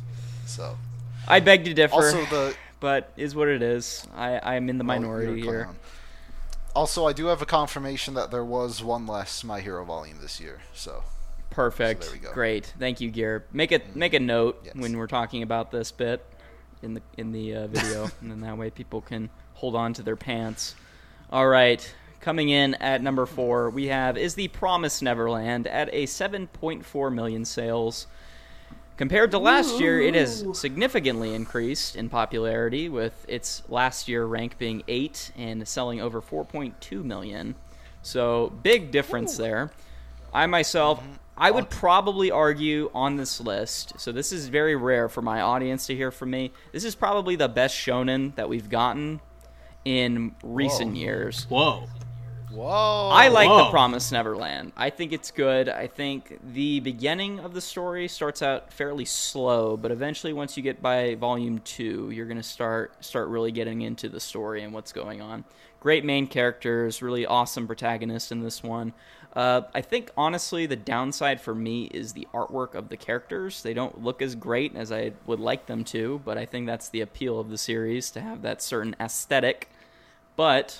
[SPEAKER 2] So
[SPEAKER 1] I beg to differ,
[SPEAKER 2] also the
[SPEAKER 1] but is what it is. I I'm in the
[SPEAKER 2] oh,
[SPEAKER 1] minority
[SPEAKER 2] you're a
[SPEAKER 1] here.
[SPEAKER 2] clown. Also, I do have a confirmation that there was one less My Hero volume this year. So
[SPEAKER 1] Perfect.
[SPEAKER 2] So there we go.
[SPEAKER 1] Great. Thank you, Gear. Make a make a note
[SPEAKER 2] Yes.
[SPEAKER 1] when we're talking about this bit in the in the uh, video, and then that way people can hold on to their pants. All right. Coming in at number four, we have Is the Promised Neverland at a seven point four million sales. Compared to last year, it has significantly increased in popularity, with its last year rank being eight and selling over four point two million. So, big difference there. I myself, I would probably argue on this list, so this is very rare for my audience to hear from me, this is probably the best shonen that we've gotten in recent
[SPEAKER 2] Whoa.
[SPEAKER 1] years.
[SPEAKER 3] Whoa.
[SPEAKER 2] whoa.
[SPEAKER 1] I like
[SPEAKER 3] Whoa.
[SPEAKER 1] The Promised Neverland. I think it's good. I think the beginning of the story starts out fairly slow, but eventually once you get by volume two, you're going to start start really getting into the story and what's going on. Great main characters, really awesome protagonist in this one. Uh, I think, honestly, the downside for me is the artwork of the characters. They don't look as great as I would like them to, but I think that's the appeal of the series, to have that certain aesthetic. But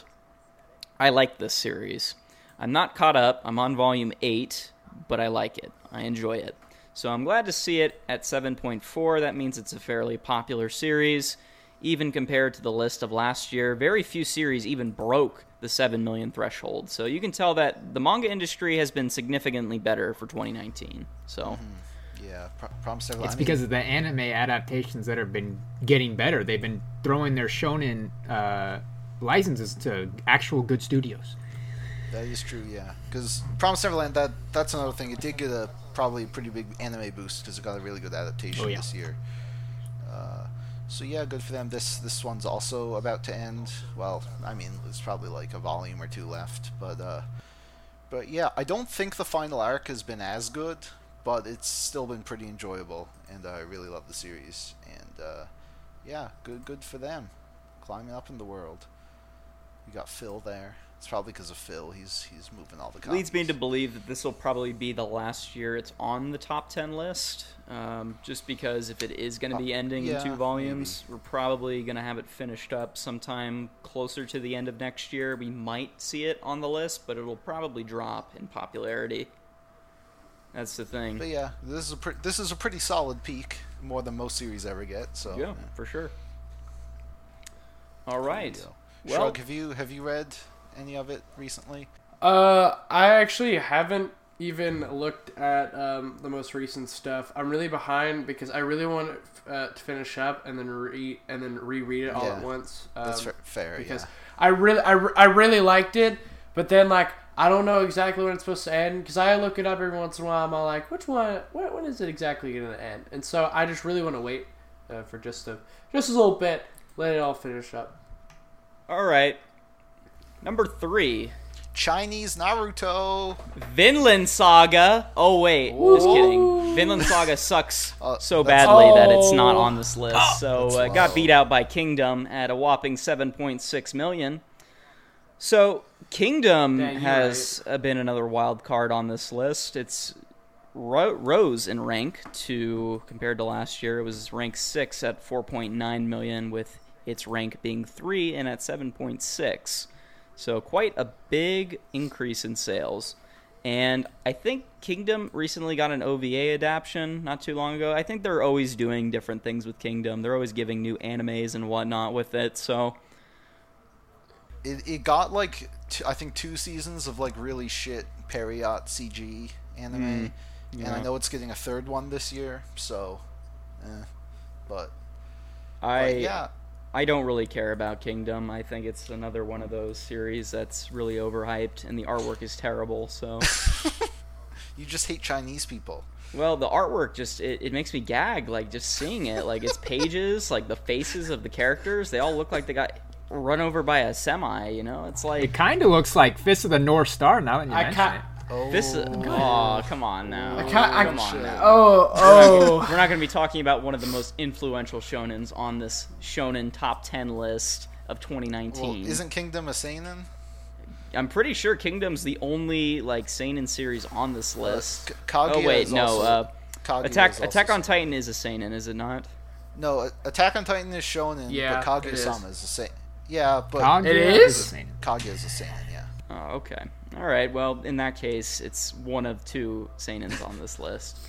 [SPEAKER 1] I like this series. I'm not caught up. I'm on volume eight, but I like it. I enjoy it. So I'm glad to see it at seven point four. That means it's a fairly popular series. Even compared to the list of last year, very few series even broke the seven million threshold. So you can tell that the manga industry has been significantly better for twenty nineteen. So
[SPEAKER 2] Yeah, Pro- Promised Neverland.
[SPEAKER 3] It's
[SPEAKER 2] I mean,
[SPEAKER 3] because of the anime adaptations that have been getting better. They've been throwing their shonen uh, licenses to actual good studios.
[SPEAKER 2] that is true. Yeah, because Promised Neverland. That that's another thing. It did get a probably a pretty big anime boost because it got a really good adaptation
[SPEAKER 3] Oh, yeah.
[SPEAKER 2] this year. Uh, so yeah, good for them. This this one's also about to end. Well, I mean, there's probably like a volume or two left, but uh, but yeah, I don't think the final arc has been as good, but it's still been pretty enjoyable, and I really love the series. And uh, yeah, good good for them, climbing up in the world. You got Phil there. It's probably because of Phil. He's he's moving all the copies.
[SPEAKER 1] leads me to believe that this will probably be the last year it's on the top ten list. Um, just because if it is going to be ending
[SPEAKER 2] yeah,
[SPEAKER 1] in two volumes, we're probably going to have it finished up sometime closer to the end of next year. We might see it on the list, but it'll probably drop in popularity. That's the thing.
[SPEAKER 2] But yeah, this is a pre- this is a pretty solid peak, more than most series ever get. So
[SPEAKER 1] Yeah, for sure. All right.
[SPEAKER 2] Cool.
[SPEAKER 1] Well,
[SPEAKER 2] Shrug, have you have you read any of it recently?
[SPEAKER 4] Uh, I actually haven't even looked at um, the most recent stuff. I'm really behind because I really want uh, to finish up and then re and then reread it all
[SPEAKER 2] Yeah.
[SPEAKER 4] at once. Um,
[SPEAKER 2] That's fa- fair.
[SPEAKER 4] because
[SPEAKER 2] Yeah.
[SPEAKER 4] I really I, re- I really liked it, but then like I don't know exactly when it's supposed to end because I look it up every once in a while. I'm all like, which one? When, when is it exactly going to end? And so I just really want to wait uh, for just a just a little bit, let it all finish up.
[SPEAKER 1] all right. Number three,
[SPEAKER 2] Chinese Naruto.
[SPEAKER 1] Vinland Saga. Oh wait, just kidding. Vinland Saga sucks
[SPEAKER 2] Uh,
[SPEAKER 1] so
[SPEAKER 2] that's-
[SPEAKER 1] badly that it's not
[SPEAKER 4] Oh.
[SPEAKER 1] on this list. So
[SPEAKER 2] That's
[SPEAKER 1] uh, it got
[SPEAKER 2] low.
[SPEAKER 1] beat out by Kingdom at a whopping seven point six million. So Kingdom
[SPEAKER 4] Yeah, you're
[SPEAKER 1] has uh, been another wild card on this list. It's ro- rose in rank to compared to last year. It was ranked six at four point nine million, with its rank being three and at seven point six. So quite a big increase in sales. And I think Kingdom recently got an O V A adaptation not too long ago. I think they're always doing different things with Kingdom. They're always giving new animes and whatnot with it. So
[SPEAKER 2] It it got like t- I think two seasons of like really shit Period C G anime,
[SPEAKER 1] Mm,
[SPEAKER 2] and
[SPEAKER 1] yeah.
[SPEAKER 2] I know it's getting a third one this year. So, eh. but,
[SPEAKER 1] I
[SPEAKER 2] but yeah,
[SPEAKER 1] I don't really care about Kingdom. I think it's another one of those series that's really overhyped, and the artwork is terrible. So,
[SPEAKER 2] you just hate Chinese people.
[SPEAKER 1] well, the artwork just it, it makes me gag. Like just seeing it, like its pages, like the faces of the characters, they all look like they got run over by a semi. You know, it's
[SPEAKER 3] It
[SPEAKER 1] like
[SPEAKER 3] kind of looks like Fist of the North Star now that you
[SPEAKER 4] I
[SPEAKER 3] mention
[SPEAKER 4] can't.
[SPEAKER 3] it.
[SPEAKER 2] Oh,
[SPEAKER 1] this. Oh, come on now.
[SPEAKER 4] I can't. I,
[SPEAKER 1] Come on now.
[SPEAKER 4] oh, oh.
[SPEAKER 1] We're not going to be talking about one of the most influential shonens on this shonen top ten list of twenty
[SPEAKER 2] well,
[SPEAKER 1] nineteen.
[SPEAKER 2] isn't Kingdom a seinen?
[SPEAKER 1] I'm pretty sure Kingdom's the only like seinen series on this list.
[SPEAKER 2] K- Kaguya
[SPEAKER 1] oh wait,
[SPEAKER 2] is
[SPEAKER 1] no.
[SPEAKER 2] also-
[SPEAKER 1] uh,
[SPEAKER 2] Kaguya
[SPEAKER 1] Attack
[SPEAKER 2] is also
[SPEAKER 1] Attack on
[SPEAKER 2] seinen.
[SPEAKER 1] Titan is a seinen, is it not?
[SPEAKER 2] No, A- Attack on Titan is shonen,
[SPEAKER 4] Yeah,
[SPEAKER 2] but
[SPEAKER 4] it is.
[SPEAKER 2] Kaguya-sama is a seinen. Yeah, but
[SPEAKER 3] Kaguya
[SPEAKER 4] It
[SPEAKER 3] is
[SPEAKER 4] is?
[SPEAKER 3] a seinen.
[SPEAKER 2] Kaguya is a seinen. Yeah.
[SPEAKER 1] Oh, okay. All right. Well, in that case, it's one of two seinens on this list.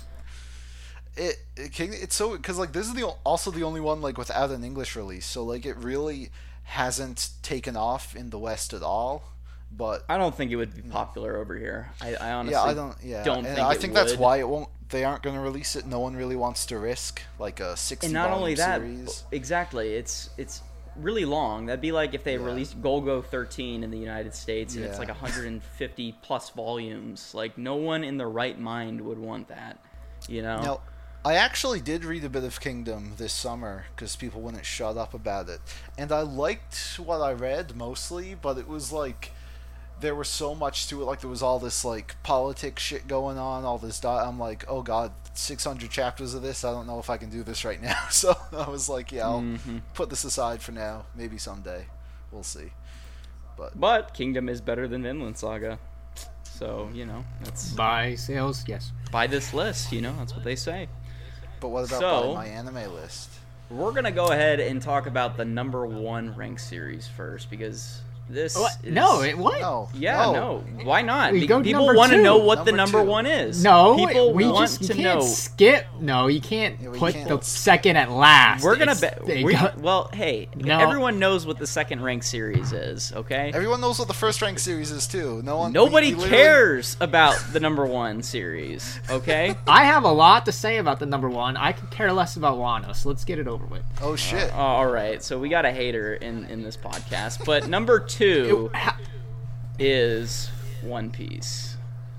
[SPEAKER 2] It, it King- it's so because like this is the o- also the only one like without an English release, so like it really hasn't taken off in the West at all. But
[SPEAKER 1] I don't think it would be popular over here. I, I honestly
[SPEAKER 2] yeah, I don't. Yeah,
[SPEAKER 1] don't
[SPEAKER 2] and
[SPEAKER 1] think
[SPEAKER 2] I
[SPEAKER 1] it
[SPEAKER 2] think that's
[SPEAKER 1] would.
[SPEAKER 2] why it won't. They aren't going to release it. No one really wants to risk like a sixty
[SPEAKER 1] And not only that,
[SPEAKER 2] series.
[SPEAKER 1] exactly, it's it's really long. That'd be like if they
[SPEAKER 2] Yeah.
[SPEAKER 1] released Golgo thirteen in the United States and it's
[SPEAKER 2] Yeah.
[SPEAKER 1] like one hundred fifty plus volumes. Like no one in their right mind would want that, you know?
[SPEAKER 2] Now, I actually did read a bit of Kingdom this summer because people wouldn't shut up about it, and I liked what I read mostly, but it was like there was so much to it. Like there was all this like politics shit going on, all this. Di- I'm like, oh god, six hundred chapters of this. I don't know if I can do this right now. So I was like, yeah, I'll
[SPEAKER 1] Mhm.
[SPEAKER 2] put this aside for now. Maybe someday, we'll see. But
[SPEAKER 1] But Kingdom is better than Vinland Saga. So, you know, that's
[SPEAKER 3] By sales, yes.
[SPEAKER 1] by this list, you know, that's what they say.
[SPEAKER 2] but what about
[SPEAKER 1] So-
[SPEAKER 2] by my anime list?
[SPEAKER 1] We're going to go ahead and talk about the number one ranked series first because this
[SPEAKER 3] What?
[SPEAKER 1] is...
[SPEAKER 3] No, it, what?
[SPEAKER 2] No,
[SPEAKER 1] Yeah, no. Why not?
[SPEAKER 3] We
[SPEAKER 1] Be-
[SPEAKER 3] go
[SPEAKER 1] People
[SPEAKER 3] number
[SPEAKER 1] want to
[SPEAKER 3] two.
[SPEAKER 1] know what the
[SPEAKER 2] Number
[SPEAKER 1] number
[SPEAKER 2] two.
[SPEAKER 1] one is.
[SPEAKER 3] No,
[SPEAKER 1] People
[SPEAKER 3] we
[SPEAKER 1] want
[SPEAKER 3] just you
[SPEAKER 1] to
[SPEAKER 3] can't
[SPEAKER 1] know.
[SPEAKER 3] skip. No, you can't
[SPEAKER 2] Yeah, we
[SPEAKER 3] put
[SPEAKER 2] can't.
[SPEAKER 3] the second at last.
[SPEAKER 1] We're gonna
[SPEAKER 3] It's-
[SPEAKER 1] bet.
[SPEAKER 3] they
[SPEAKER 1] We,
[SPEAKER 3] go-
[SPEAKER 1] well, hey,
[SPEAKER 3] No.
[SPEAKER 1] everyone knows what the second ranked series is. Okay.
[SPEAKER 2] Everyone knows what the first rank series is too. No one.
[SPEAKER 1] Nobody
[SPEAKER 2] we- we literally-
[SPEAKER 1] cares about the number one series. Okay.
[SPEAKER 3] I have a lot to say about the number one. I could care less about Wano, so let's get it over with.
[SPEAKER 2] Oh shit.
[SPEAKER 1] Uh, all right. So we got a hater in in this podcast, but number two
[SPEAKER 3] Ha-
[SPEAKER 1] is One Piece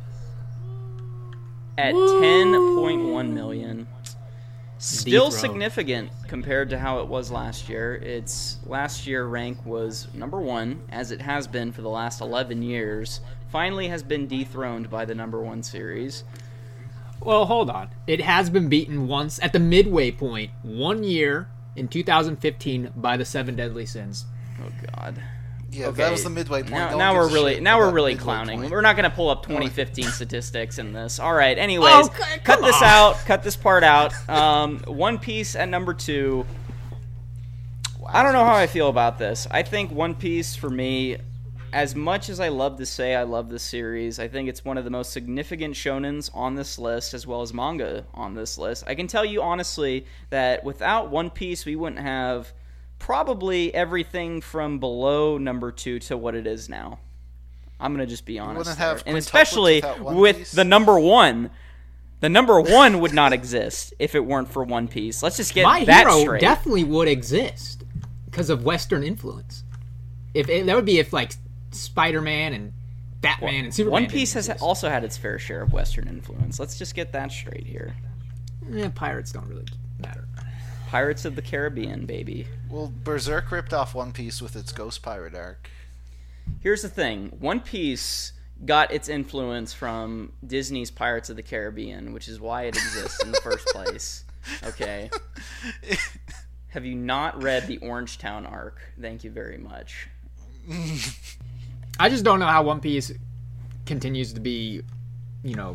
[SPEAKER 1] at ten point one million. Still
[SPEAKER 3] Dethroned.
[SPEAKER 1] significant compared to how it was last year. Its last year rank was number one, as it has been for the last eleven years. Finally has been dethroned by the number one series.
[SPEAKER 3] Well, hold on. It has been beaten once at the midway point, one year in two thousand fifteen by the Seven Deadly Sins.
[SPEAKER 1] Oh God.
[SPEAKER 2] Yeah,
[SPEAKER 1] Okay.
[SPEAKER 2] that was the midway point.
[SPEAKER 1] Now,
[SPEAKER 2] No one
[SPEAKER 1] now
[SPEAKER 2] gives
[SPEAKER 1] we're
[SPEAKER 2] a
[SPEAKER 1] really
[SPEAKER 2] shit
[SPEAKER 1] now we're
[SPEAKER 2] about
[SPEAKER 1] really
[SPEAKER 2] midway
[SPEAKER 1] clowning.
[SPEAKER 2] point.
[SPEAKER 1] We're not gonna pull up twenty fifteen statistics in this. All right. Anyways,
[SPEAKER 3] Oh, c-
[SPEAKER 1] cut
[SPEAKER 3] come
[SPEAKER 1] this
[SPEAKER 3] on.
[SPEAKER 1] out. Cut this part out. Um, One Piece at number two. I don't know how I feel about this. I think One Piece for me, as much as I love to say I love this series, I think it's one of the most significant shonens on this list, as well as manga on this list. I can tell you honestly that without One Piece, we wouldn't have probably everything from below number two to what it is now. I'm gonna just be honest,
[SPEAKER 2] wouldn't
[SPEAKER 1] there.
[SPEAKER 2] have
[SPEAKER 1] and
[SPEAKER 2] quintuplets
[SPEAKER 1] especially
[SPEAKER 2] without One
[SPEAKER 1] with
[SPEAKER 2] Piece?
[SPEAKER 1] the number one. The number one would not exist if it weren't for One Piece. Let's just get
[SPEAKER 3] My
[SPEAKER 1] that
[SPEAKER 3] hero
[SPEAKER 1] straight.
[SPEAKER 3] definitely would exist because of Western influence. If it, that would be if like Spider-Man and Batman and Superman.
[SPEAKER 1] One Piece
[SPEAKER 3] didn't
[SPEAKER 1] has
[SPEAKER 3] exist.
[SPEAKER 1] also had its fair share of Western influence. Let's just get that straight here.
[SPEAKER 3] Eh, pirates don't really matter.
[SPEAKER 1] Pirates of the Caribbean, baby.
[SPEAKER 2] Well, Berserk ripped off One Piece with its Ghost Pirate arc.
[SPEAKER 1] Here's the thing. One Piece got its influence from Disney's Pirates of the Caribbean, which is why it exists in the first place. Okay. Have you not read the Orangetown arc? Thank you very much.
[SPEAKER 3] I just don't know how One Piece continues to be, you know.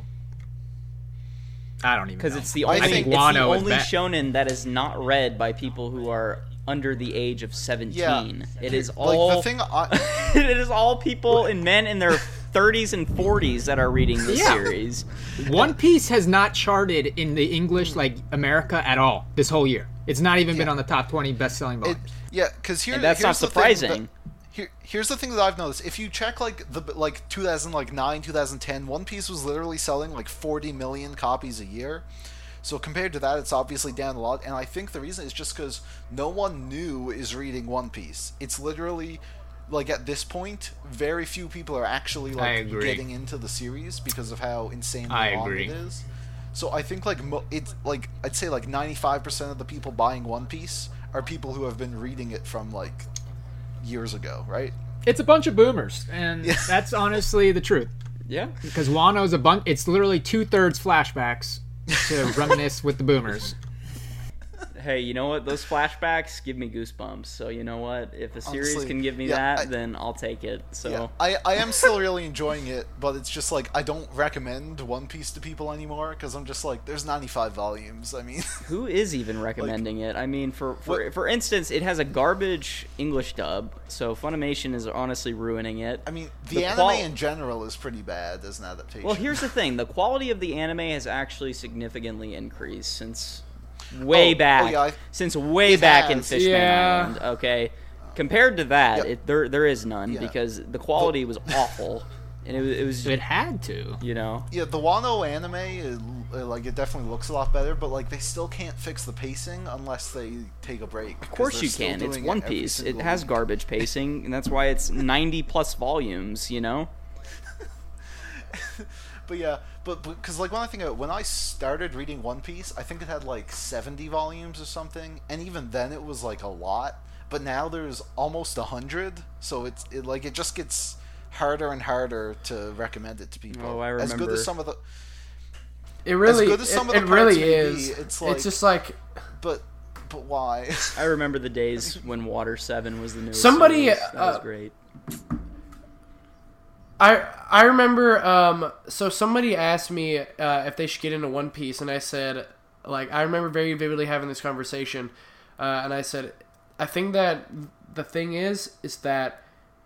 [SPEAKER 3] I don't even
[SPEAKER 1] Because
[SPEAKER 3] know.
[SPEAKER 1] it's the
[SPEAKER 2] I
[SPEAKER 1] only,
[SPEAKER 2] think
[SPEAKER 1] it's the
[SPEAKER 3] Wano is
[SPEAKER 1] only
[SPEAKER 3] ba-
[SPEAKER 1] shonen that is not read by people who are under the age of seventeen.
[SPEAKER 2] Yeah.
[SPEAKER 1] It is
[SPEAKER 2] Like
[SPEAKER 1] all
[SPEAKER 2] the thing, I,
[SPEAKER 1] it is all people and men in their thirties and forties that are reading this
[SPEAKER 3] Yeah.
[SPEAKER 1] series.
[SPEAKER 3] One Piece has not charted in the English, like, America at all this whole year. It's not even been
[SPEAKER 2] Yeah.
[SPEAKER 3] on the top twenty best-selling
[SPEAKER 2] It,
[SPEAKER 3] volumes.
[SPEAKER 2] yeah, because here,
[SPEAKER 1] And that's
[SPEAKER 2] here's
[SPEAKER 1] not
[SPEAKER 2] the thing
[SPEAKER 1] surprising.
[SPEAKER 2] that- here, here's the thing that I've noticed. If you check like the like two thousand nine, two thousand ten, One Piece was literally selling like forty million copies a year. So compared to that, it's obviously down a lot. And I think the reason is just because no one new is reading One Piece. It's literally like at this point, very few people are actually
[SPEAKER 3] I
[SPEAKER 2] like
[SPEAKER 3] agree.
[SPEAKER 2] getting into the series because of how insanely
[SPEAKER 3] I
[SPEAKER 2] long
[SPEAKER 3] agree.
[SPEAKER 2] it is. So I think like mo- it's like I'd say like ninety-five percent of the people buying One Piece are people who have been reading it from like years ago, right?
[SPEAKER 3] It's a bunch of boomers, and
[SPEAKER 2] Yeah.
[SPEAKER 3] that's honestly the truth.
[SPEAKER 1] Yeah.
[SPEAKER 3] Because Wano's a bunch. It's literally two-thirds flashbacks to reminisce with the boomers.
[SPEAKER 1] Hey, you know what? Those flashbacks give me goosebumps. So you know what? If a series
[SPEAKER 2] Honestly,
[SPEAKER 1] can give me
[SPEAKER 2] yeah,
[SPEAKER 1] that,
[SPEAKER 2] I-
[SPEAKER 1] then I'll take it. So
[SPEAKER 2] Yeah, I, I am still really enjoying it, but it's just like I don't recommend One Piece to people anymore because I'm just like there's ninety-five volumes. I mean,
[SPEAKER 1] who is even recommending it? I mean, for for,
[SPEAKER 2] What-
[SPEAKER 1] for instance, it has a garbage English dub, so Funimation is honestly ruining it.
[SPEAKER 2] I mean the,
[SPEAKER 1] The
[SPEAKER 2] anime
[SPEAKER 1] qual-
[SPEAKER 2] in general is pretty bad as an adaptation.
[SPEAKER 1] Well, here's the thing: the quality of the anime has actually significantly increased since way
[SPEAKER 2] Oh, oh,
[SPEAKER 1] back,
[SPEAKER 2] yeah, I-
[SPEAKER 1] since way
[SPEAKER 2] it
[SPEAKER 1] back in
[SPEAKER 2] has.
[SPEAKER 1] Fishman
[SPEAKER 3] Yeah.
[SPEAKER 1] Island. Okay, compared to that,
[SPEAKER 2] Yeah.
[SPEAKER 1] it, there there is none
[SPEAKER 2] Yeah.
[SPEAKER 1] because the quality was awful, and it was, it was
[SPEAKER 3] It had to.
[SPEAKER 1] you know.
[SPEAKER 2] yeah, the Wano anime, it, it, like it definitely looks a lot better, but like they still can't fix the pacing unless they take a break.
[SPEAKER 1] Of course you can. It's One Piece. It has garbage pacing, and that's why it's ninety plus volumes. You know.
[SPEAKER 2] But yeah, but because like when I think of it, when I started reading One Piece, I think it had like seventy volumes or something, and even then it was like a lot. But now there's almost a hundred, so it's it, like it just gets harder and harder to recommend it to people.
[SPEAKER 1] Oh, I
[SPEAKER 2] As good
[SPEAKER 1] remember.
[SPEAKER 2] as some of the,
[SPEAKER 4] It really,
[SPEAKER 2] good as some
[SPEAKER 4] it,
[SPEAKER 2] of the
[SPEAKER 4] it really
[SPEAKER 2] parts may
[SPEAKER 4] is.
[SPEAKER 2] be, it's
[SPEAKER 4] It's,
[SPEAKER 2] like-
[SPEAKER 4] just like
[SPEAKER 2] but but why?
[SPEAKER 1] I remember the days when Water Seven was the newest.
[SPEAKER 4] Somebody,
[SPEAKER 1] series. That was
[SPEAKER 4] uh,
[SPEAKER 1] great.
[SPEAKER 4] I I remember. Um, so somebody asked me uh, if they should get into One Piece, and I said, like, I remember very vividly having this conversation, uh, and I said, I think that the thing is, is that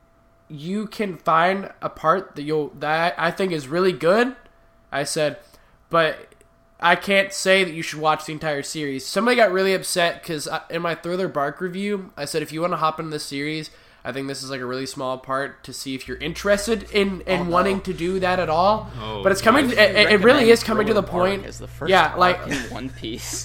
[SPEAKER 4] you can find a part that you'll that I think is really good. I said, but I can't say that you should watch the entire series. Somebody got really upset because in my Thriller Bark review, I said if you want to hop into this series, I think this is like a really small part to see if you're interested in, in
[SPEAKER 2] Oh, no.
[SPEAKER 4] wanting to do that at all.
[SPEAKER 3] Oh,
[SPEAKER 4] but it's coming.
[SPEAKER 1] Why
[SPEAKER 4] It,
[SPEAKER 1] would you
[SPEAKER 4] it, it really
[SPEAKER 1] recommend
[SPEAKER 4] is coming to the
[SPEAKER 1] Thriller Bark
[SPEAKER 4] point.
[SPEAKER 1] as the first
[SPEAKER 4] Yeah,
[SPEAKER 1] arc
[SPEAKER 4] like
[SPEAKER 1] in One Piece.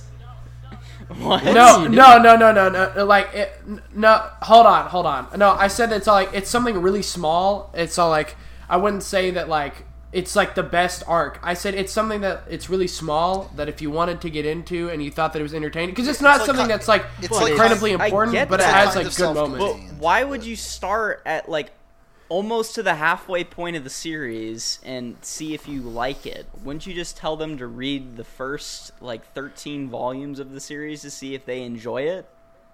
[SPEAKER 1] What?
[SPEAKER 4] no, no, no, no, no, no. Like, it, no. Hold on, hold on. No, I said it's all like it's something really small. It's all like I wouldn't say that like it's like the best arc. I said it's something that it's really small that if you wanted to get into and you thought that it was entertaining, because it's not
[SPEAKER 2] like
[SPEAKER 4] something
[SPEAKER 2] ki-
[SPEAKER 4] that's like
[SPEAKER 2] it's like
[SPEAKER 4] incredibly
[SPEAKER 1] I
[SPEAKER 4] important,
[SPEAKER 1] get
[SPEAKER 4] but it
[SPEAKER 1] that.
[SPEAKER 4] has
[SPEAKER 2] Kind
[SPEAKER 4] like
[SPEAKER 2] of
[SPEAKER 4] good moments.
[SPEAKER 2] self-contained.
[SPEAKER 1] But why would you start at like almost to the halfway point of the series and see if you like it? Wouldn't you just tell them to read the first like thirteen volumes of the series to see if they enjoy it?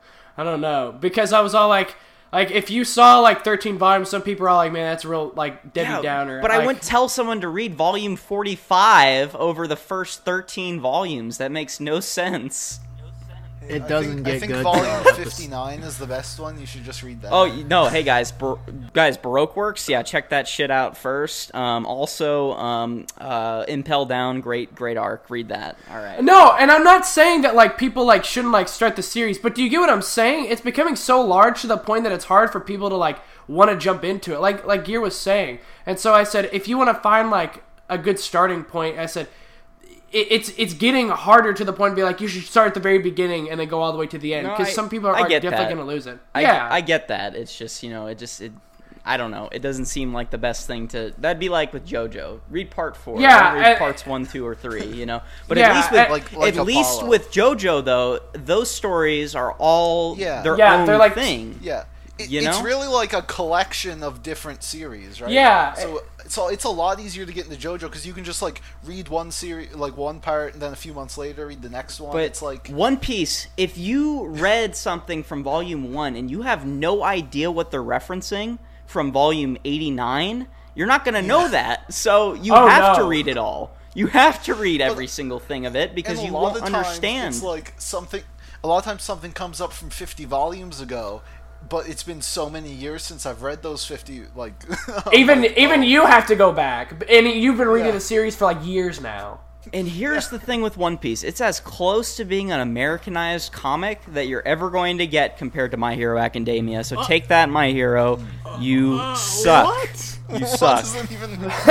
[SPEAKER 4] I don't know, because I was all like, like if you saw like thirteen volumes, some people are all like, man, that's a real like Debbie
[SPEAKER 1] Yeah,
[SPEAKER 4] Downer.
[SPEAKER 1] But I
[SPEAKER 4] Like,
[SPEAKER 1] wouldn't tell someone to read volume forty-five over the first thirteen volumes. That makes no sense.
[SPEAKER 3] It
[SPEAKER 2] I
[SPEAKER 3] doesn't
[SPEAKER 2] think,
[SPEAKER 3] get
[SPEAKER 2] I think
[SPEAKER 3] good.
[SPEAKER 2] volume fifty-nine is the best one. You should just read that.
[SPEAKER 1] Oh no! Hey guys, Bar- guys, Baroque Works. Yeah, check that shit out first. Um, also, um, uh, Impel Down, great, great arc. Read that. All right.
[SPEAKER 4] No, and I'm not saying that like people like shouldn't like start the series, but do you get what I'm saying? It's becoming so large to the point that it's hard for people to like want to jump into it. Like like Gear was saying. And so I said if you want to find like a good starting point, I said it, it's it's getting harder to the point to be like you should start at the very beginning and then go all the way to the end
[SPEAKER 1] No,
[SPEAKER 4] because
[SPEAKER 1] I-
[SPEAKER 4] some people are,
[SPEAKER 1] I
[SPEAKER 4] are
[SPEAKER 1] get
[SPEAKER 4] definitely
[SPEAKER 1] that.
[SPEAKER 4] going to lose it.
[SPEAKER 1] I,
[SPEAKER 4] yeah.
[SPEAKER 1] I get that. It's just, you know, it just it. I don't know. It doesn't seem like the best thing to. That'd be like with JoJo. Read part four.
[SPEAKER 4] Yeah,
[SPEAKER 1] Don't read
[SPEAKER 4] and-
[SPEAKER 1] parts one, two, or three. You know. But
[SPEAKER 4] Yeah,
[SPEAKER 1] at least with
[SPEAKER 4] and-
[SPEAKER 2] Like- like
[SPEAKER 1] at least
[SPEAKER 2] Apollo.
[SPEAKER 1] with JoJo though, those stories are all
[SPEAKER 2] Yeah.
[SPEAKER 1] their
[SPEAKER 4] Yeah,
[SPEAKER 1] own
[SPEAKER 4] they're like-
[SPEAKER 1] thing.
[SPEAKER 2] Yeah. It,
[SPEAKER 1] You
[SPEAKER 2] it's
[SPEAKER 1] know?
[SPEAKER 2] really like a collection of different series, right?
[SPEAKER 4] Yeah.
[SPEAKER 2] So so it's a lot easier to get into JoJo because you can just like read one series, like one part, and then a few months later read the next one.
[SPEAKER 1] But
[SPEAKER 2] it's like
[SPEAKER 1] One Piece, if you read something from volume one and you have no idea what they're referencing from volume eighty-nine, you're not going to know that. So you
[SPEAKER 4] Oh,
[SPEAKER 1] have
[SPEAKER 4] no.
[SPEAKER 1] to read it all. You have to read every single thing of it because
[SPEAKER 2] and a
[SPEAKER 1] you
[SPEAKER 2] lot
[SPEAKER 1] won't
[SPEAKER 2] of the times
[SPEAKER 1] understand.
[SPEAKER 2] It's like something. A lot of times something comes up from fifty volumes ago, but it's been so many years since I've read those fifty. Like
[SPEAKER 4] Even
[SPEAKER 2] like,
[SPEAKER 4] even
[SPEAKER 2] oh.
[SPEAKER 4] you have to go back, and you've been reading
[SPEAKER 2] Yeah.
[SPEAKER 4] the series for like years now.
[SPEAKER 1] And here's the thing with One Piece. It's as close to being an Americanized comic that you're ever going to get compared to My Hero Academia. So take that, My Hero. You suck.
[SPEAKER 3] What?
[SPEAKER 1] You
[SPEAKER 2] What
[SPEAKER 1] suck.
[SPEAKER 2] does that even mean?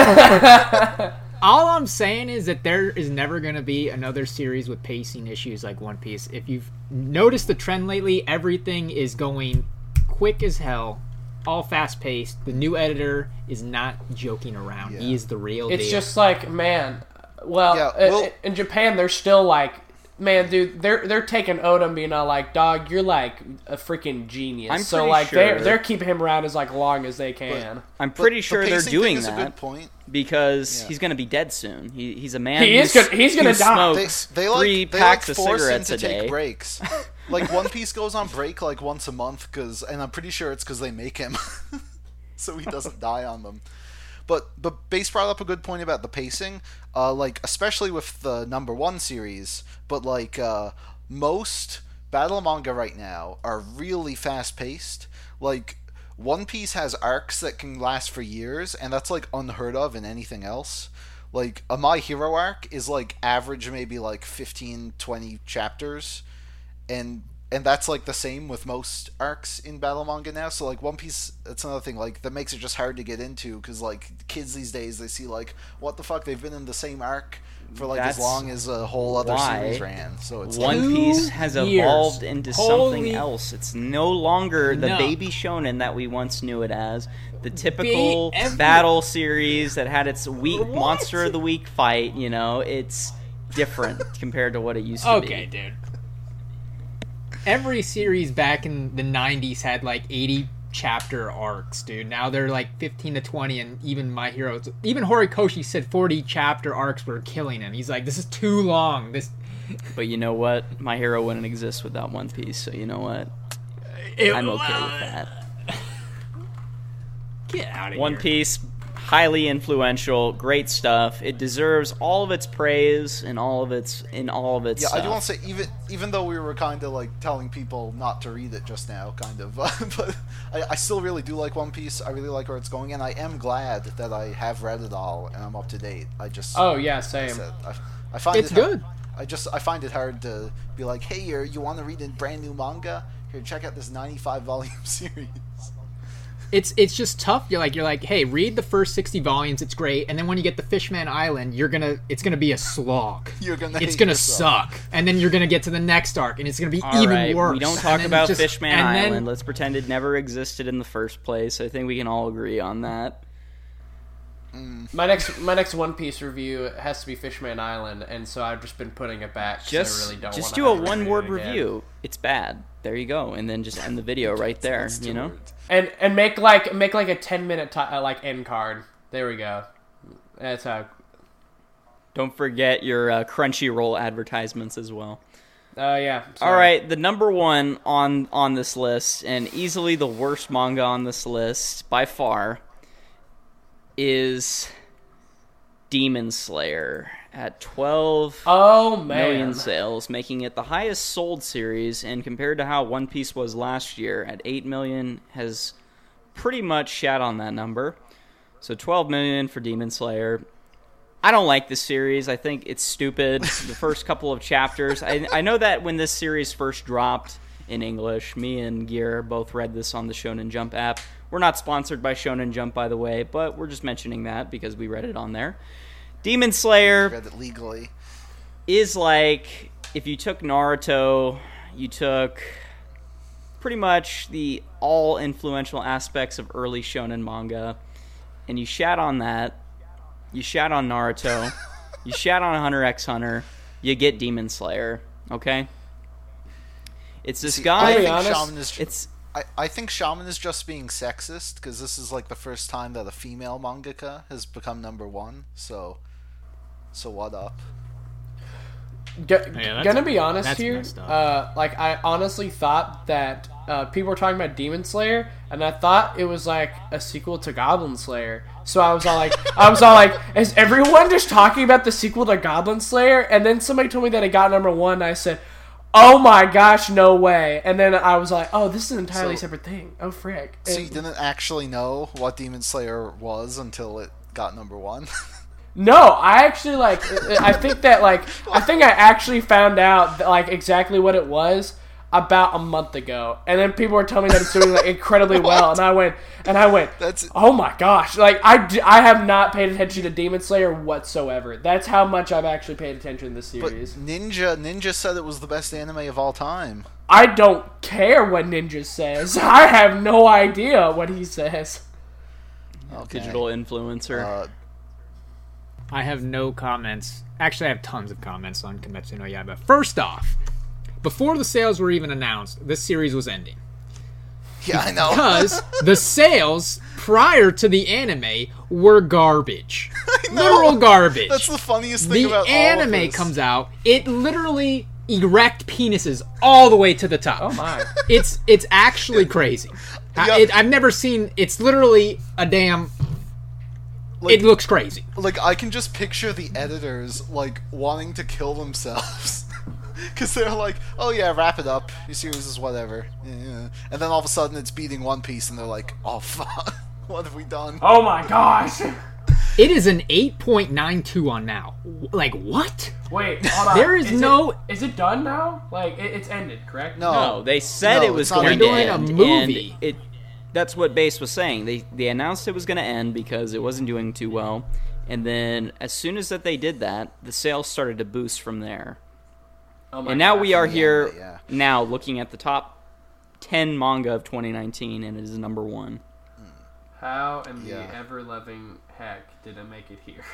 [SPEAKER 3] All I'm saying is that there is never going to be another series with pacing issues like One Piece. If you've noticed the trend lately, everything is going quick as hell, all fast-paced. The new editor is not joking around.
[SPEAKER 2] Yeah.
[SPEAKER 3] He is the real
[SPEAKER 4] It's
[SPEAKER 3] deal.
[SPEAKER 4] just like, man. Well,
[SPEAKER 2] Yeah,
[SPEAKER 4] i-
[SPEAKER 2] well-
[SPEAKER 4] i- in Japan, they're still like, man, dude, they're they're taking Oda and being all like, dog, you're like a freaking genius.
[SPEAKER 1] I'm
[SPEAKER 4] so
[SPEAKER 1] pretty
[SPEAKER 4] like
[SPEAKER 1] sure-
[SPEAKER 4] they're they're keeping him around as like long as they can.
[SPEAKER 1] I'm
[SPEAKER 2] But
[SPEAKER 1] pretty
[SPEAKER 2] the
[SPEAKER 1] sure they're
[SPEAKER 2] pacing
[SPEAKER 1] doing
[SPEAKER 2] thing is a good
[SPEAKER 1] that
[SPEAKER 2] point.
[SPEAKER 1] because
[SPEAKER 2] Yeah.
[SPEAKER 1] he's going to be dead soon. He, he's a man
[SPEAKER 4] He is
[SPEAKER 1] who's-
[SPEAKER 4] gonna- he's gonna
[SPEAKER 1] who
[SPEAKER 4] die.
[SPEAKER 2] They,
[SPEAKER 1] smokes
[SPEAKER 2] they like
[SPEAKER 1] three
[SPEAKER 2] they
[SPEAKER 1] packs
[SPEAKER 2] like
[SPEAKER 1] of
[SPEAKER 2] force him
[SPEAKER 1] cigarettes
[SPEAKER 2] to
[SPEAKER 1] a
[SPEAKER 2] take
[SPEAKER 1] day.
[SPEAKER 2] breaks. Like One Piece goes on break like once a month, cause, and I'm pretty sure it's because they make him, so he doesn't die on them. But but Base brought up a good point about the pacing, uh, like especially with the number one series. But like uh, most battle manga right now are really fast paced. Like One Piece has arcs that can last for years, and that's like unheard of in anything else. Like a My Hero arc is like average maybe like fifteen, twenty chapters, and and that's like the same with most arcs in battle manga now. So like One Piece, that's another thing like that makes it just hard to get into, because like kids these days, they see like, what the fuck, they've been in the same arc for like
[SPEAKER 1] That's
[SPEAKER 2] as long as a whole other
[SPEAKER 1] why
[SPEAKER 2] series ran. So it's
[SPEAKER 1] One
[SPEAKER 2] like,
[SPEAKER 1] Piece has
[SPEAKER 3] years.
[SPEAKER 1] evolved into
[SPEAKER 3] Holy-
[SPEAKER 1] something else. It's no longer the
[SPEAKER 3] No.
[SPEAKER 1] baby shonen that we once knew it as. The typical
[SPEAKER 3] every-
[SPEAKER 1] battle series that had its week
[SPEAKER 3] What?
[SPEAKER 1] monster of the week fight. You know, it's different compared to what it used to
[SPEAKER 3] Okay,
[SPEAKER 1] be.
[SPEAKER 3] dude. Every series back in the nineties had like eighty chapter arcs, dude. Now they're like fifteen to twenty, and even My Hero, even Horikoshi said forty chapter arcs were killing him. He's like, this is too long. This,
[SPEAKER 1] But you know what? My Hero wouldn't exist without One Piece. So you know what?
[SPEAKER 3] it,
[SPEAKER 1] I'm okay with that.
[SPEAKER 3] Get out of
[SPEAKER 1] One
[SPEAKER 3] here.
[SPEAKER 1] Piece, highly influential, great stuff. It deserves all of its praise and all of its in all of its
[SPEAKER 2] yeah,
[SPEAKER 1] stuff.
[SPEAKER 2] I do want to say, even even though we were kind of like telling people not to read it just now, kind of, but I, I still really do like One Piece. I really like where it's going, and I am glad that I have read it all and I'm up to date. I just,
[SPEAKER 4] Oh yeah,
[SPEAKER 2] like I
[SPEAKER 4] same.
[SPEAKER 2] said, I, I find
[SPEAKER 3] It's
[SPEAKER 2] it
[SPEAKER 3] good.
[SPEAKER 2] I just I find it hard to be like, hey, you you want to read a brand new manga? Here, check out this ninety-five volume series.
[SPEAKER 3] It's it's just tough. You're like you're like, hey, read the first sixty volumes. It's great, and then when you get to Fishman Island, you're gonna it's gonna be a slog.
[SPEAKER 2] You're gonna
[SPEAKER 3] it's
[SPEAKER 2] hate
[SPEAKER 3] gonna
[SPEAKER 2] yourself.
[SPEAKER 3] suck, and then you're gonna get to the next arc, and it's gonna be
[SPEAKER 1] All
[SPEAKER 3] even
[SPEAKER 1] right,
[SPEAKER 3] worse.
[SPEAKER 1] we don't
[SPEAKER 3] And
[SPEAKER 1] talk
[SPEAKER 3] then
[SPEAKER 1] about
[SPEAKER 3] just-
[SPEAKER 1] Fishman
[SPEAKER 3] and then-
[SPEAKER 1] Island. Let's pretend it never existed in the first place. I think we can all agree on that.
[SPEAKER 4] My next my next One Piece review has to be Fishman Island, and so I've just been putting it back. 'cause
[SPEAKER 1] Just,
[SPEAKER 4] I really don't
[SPEAKER 1] just
[SPEAKER 4] wanna
[SPEAKER 1] do a
[SPEAKER 4] have to read
[SPEAKER 1] one-word
[SPEAKER 4] it again.
[SPEAKER 1] review. It's bad. There you go, and then just end the video right there.
[SPEAKER 2] That's
[SPEAKER 1] You
[SPEAKER 2] two
[SPEAKER 1] know.
[SPEAKER 2] words.
[SPEAKER 4] and and make like make like a ten minute ti uh, like end card. There we go. That's how.
[SPEAKER 1] Don't forget your uh, Crunchyroll advertisements as well.
[SPEAKER 4] Oh uh, yeah.
[SPEAKER 1] All
[SPEAKER 4] sorry.
[SPEAKER 1] right, the number one on on this list, and easily the worst manga on this list by far, is Demon Slayer at twelve
[SPEAKER 4] Oh man.
[SPEAKER 1] million sales, making it the highest sold series, and compared to how One Piece was last year at eight million, has pretty much shat on that number. So twelve million for Demon Slayer. I don't like this series. I think it's stupid. The first couple of chapters. I, I know that when this series first dropped in English, me and Gear both read this on the Shonen Jump app. We're not sponsored by Shonen Jump, by the way, but we're just mentioning that because we read it on there. Demon Slayer
[SPEAKER 2] Read it legally.
[SPEAKER 1] is like if you took Naruto, you took pretty much the all influential aspects of early shonen manga, and you shat on that. You shat on Naruto. You shat on Hunter x Hunter. You get Demon Slayer. Okay. It's this
[SPEAKER 2] See,
[SPEAKER 1] guy.
[SPEAKER 2] I
[SPEAKER 4] be
[SPEAKER 2] think
[SPEAKER 4] honest,
[SPEAKER 2] Shaman is.
[SPEAKER 1] It's
[SPEAKER 2] I, I think Shaman is just being sexist, because this is like the first time that a female mangaka has become number one. So, so what up?
[SPEAKER 4] G-
[SPEAKER 3] that's-
[SPEAKER 4] gonna be honest
[SPEAKER 3] that's
[SPEAKER 4] here,
[SPEAKER 3] messed up.
[SPEAKER 4] uh, like I honestly thought that uh, people were talking about Demon Slayer, and I thought it was like a sequel to Goblin Slayer. So I was all like, I was all like, is everyone just talking about the sequel to Goblin Slayer? And then somebody told me that it got number one. And I said, oh my gosh, no way. And then I was like, oh, this is an entirely
[SPEAKER 2] So-
[SPEAKER 4] separate thing. Oh, frick.
[SPEAKER 2] So
[SPEAKER 4] And-
[SPEAKER 2] you didn't actually know what Demon Slayer was until it got number one?
[SPEAKER 4] No, I actually, like, I think that, like, I think I actually found out, that, like, exactly what it was about a month ago. And then people were telling me that it's doing, like, incredibly well. And I went, and I went,
[SPEAKER 2] That's
[SPEAKER 4] oh my gosh. Like, I, d- I have not paid attention to Demon Slayer whatsoever. That's how much I've actually paid attention to this
[SPEAKER 2] but
[SPEAKER 4] series.
[SPEAKER 2] Ninja Ninja said it was the best anime of all time.
[SPEAKER 4] I don't care what Ninja says. I have no idea what he says.
[SPEAKER 2] Okay.
[SPEAKER 1] Digital influencer.
[SPEAKER 2] Uh,
[SPEAKER 3] I have no comments. Actually, I have tons of comments on Kimetsu no Yaiba. First off, before the sales were even announced, this series was ending.
[SPEAKER 2] yeah, I know.
[SPEAKER 3] Because the sales prior to the anime were garbage. Literal garbage.
[SPEAKER 2] That's the funniest thing
[SPEAKER 3] The
[SPEAKER 2] about all of
[SPEAKER 3] anime
[SPEAKER 2] this.
[SPEAKER 3] comes out, it literally erect penises all the way to the top.
[SPEAKER 4] Oh my.
[SPEAKER 3] It's it's actually crazy. I,
[SPEAKER 2] Yeah.
[SPEAKER 3] it, I've never seen. It's literally a damn.
[SPEAKER 2] Like-
[SPEAKER 3] it looks crazy.
[SPEAKER 2] Like, I can just picture the editors, like, wanting to kill themselves. Because they're like, oh yeah, wrap it up. Your series is whatever. Yeah. And then all of a sudden it's beating One Piece, and they're like, oh fuck, what have we done?
[SPEAKER 4] Oh my gosh.
[SPEAKER 3] It is an eight point nine two on now. Like what?
[SPEAKER 4] Wait, hold on.
[SPEAKER 3] There is
[SPEAKER 4] it-
[SPEAKER 3] no-
[SPEAKER 4] Is it done now? Like, it, it's ended, correct?
[SPEAKER 2] No.
[SPEAKER 1] No, they said
[SPEAKER 2] No,
[SPEAKER 1] it was
[SPEAKER 2] it's not
[SPEAKER 1] going
[SPEAKER 3] They're
[SPEAKER 1] to
[SPEAKER 3] doing a
[SPEAKER 1] end.
[SPEAKER 3] movie.
[SPEAKER 1] And it, that's what Base was saying. They they announced it was going to end because it wasn't doing too well. And then as soon as that they did that, the sales started to boost from there.
[SPEAKER 4] Oh my
[SPEAKER 1] And now
[SPEAKER 4] gosh.
[SPEAKER 1] we are
[SPEAKER 2] Yeah,
[SPEAKER 1] here
[SPEAKER 2] yeah.
[SPEAKER 1] now looking at the top ten manga of twenty nineteen, and it is number one.
[SPEAKER 4] How in
[SPEAKER 2] Yeah.
[SPEAKER 4] the ever-loving heck did it make it here?